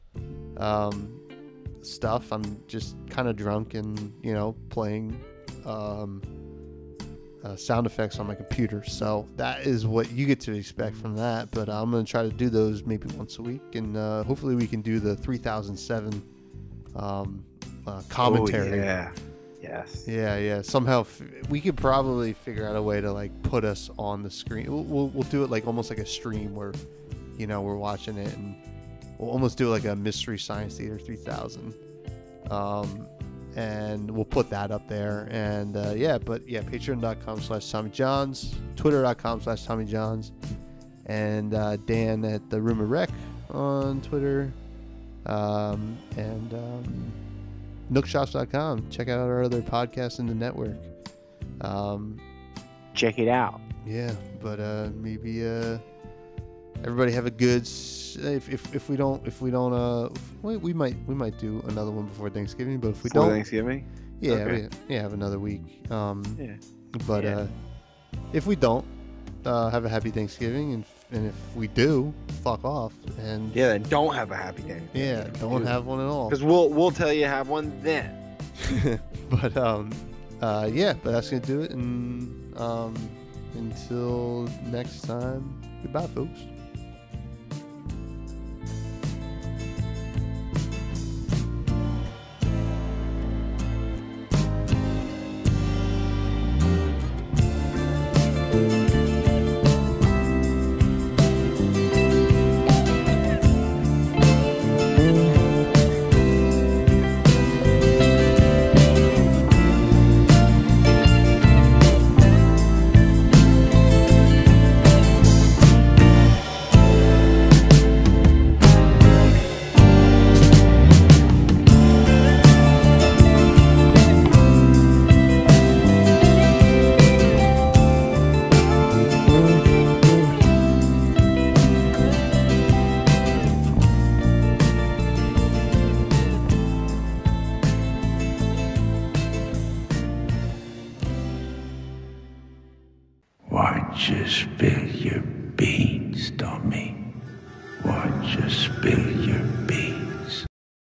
um, stuff. I'm just kind of drunk and you know playing um, uh, sound effects on my computer. So that is what you get to expect from that. But I'm gonna try to do those maybe once a week, and uh, hopefully we can do the three thousand seven um, uh, commentary. Oh, yeah. Yes. Yeah, yeah. Somehow f- we could probably figure out a way to like put us on the screen. We'll, we'll we'll do it like almost like a stream where, you know, we're watching it, and we'll almost do it like a Mystery Science Theater three thousand. Um, and we'll put that up there. And uh, yeah, but yeah, patreon.com slash Tommy Johns, twitter.com slash Tommy Johns, and uh, Dan at the Room of Rec on Twitter, um, and. Um, nookshots dot com. Check out our other podcasts in the network. Um, Check it out. yeah, but uh, maybe uh, everybody have a good. S- if, if if we don't if we don't uh we, we might we might do another one before Thanksgiving. But if we Before don't, Thanksgiving. yeah, Okay. we, yeah, have another week. Um, Yeah. but Yeah. uh, if we don't, uh, have a happy Thanksgiving, and and if we do, fuck off. And Yeah. Then don't have a happy day. yeah, don't have one at all. Because we'll we'll tell you have one then. but um uh yeah but that's gonna do it, and um until next time, goodbye folks.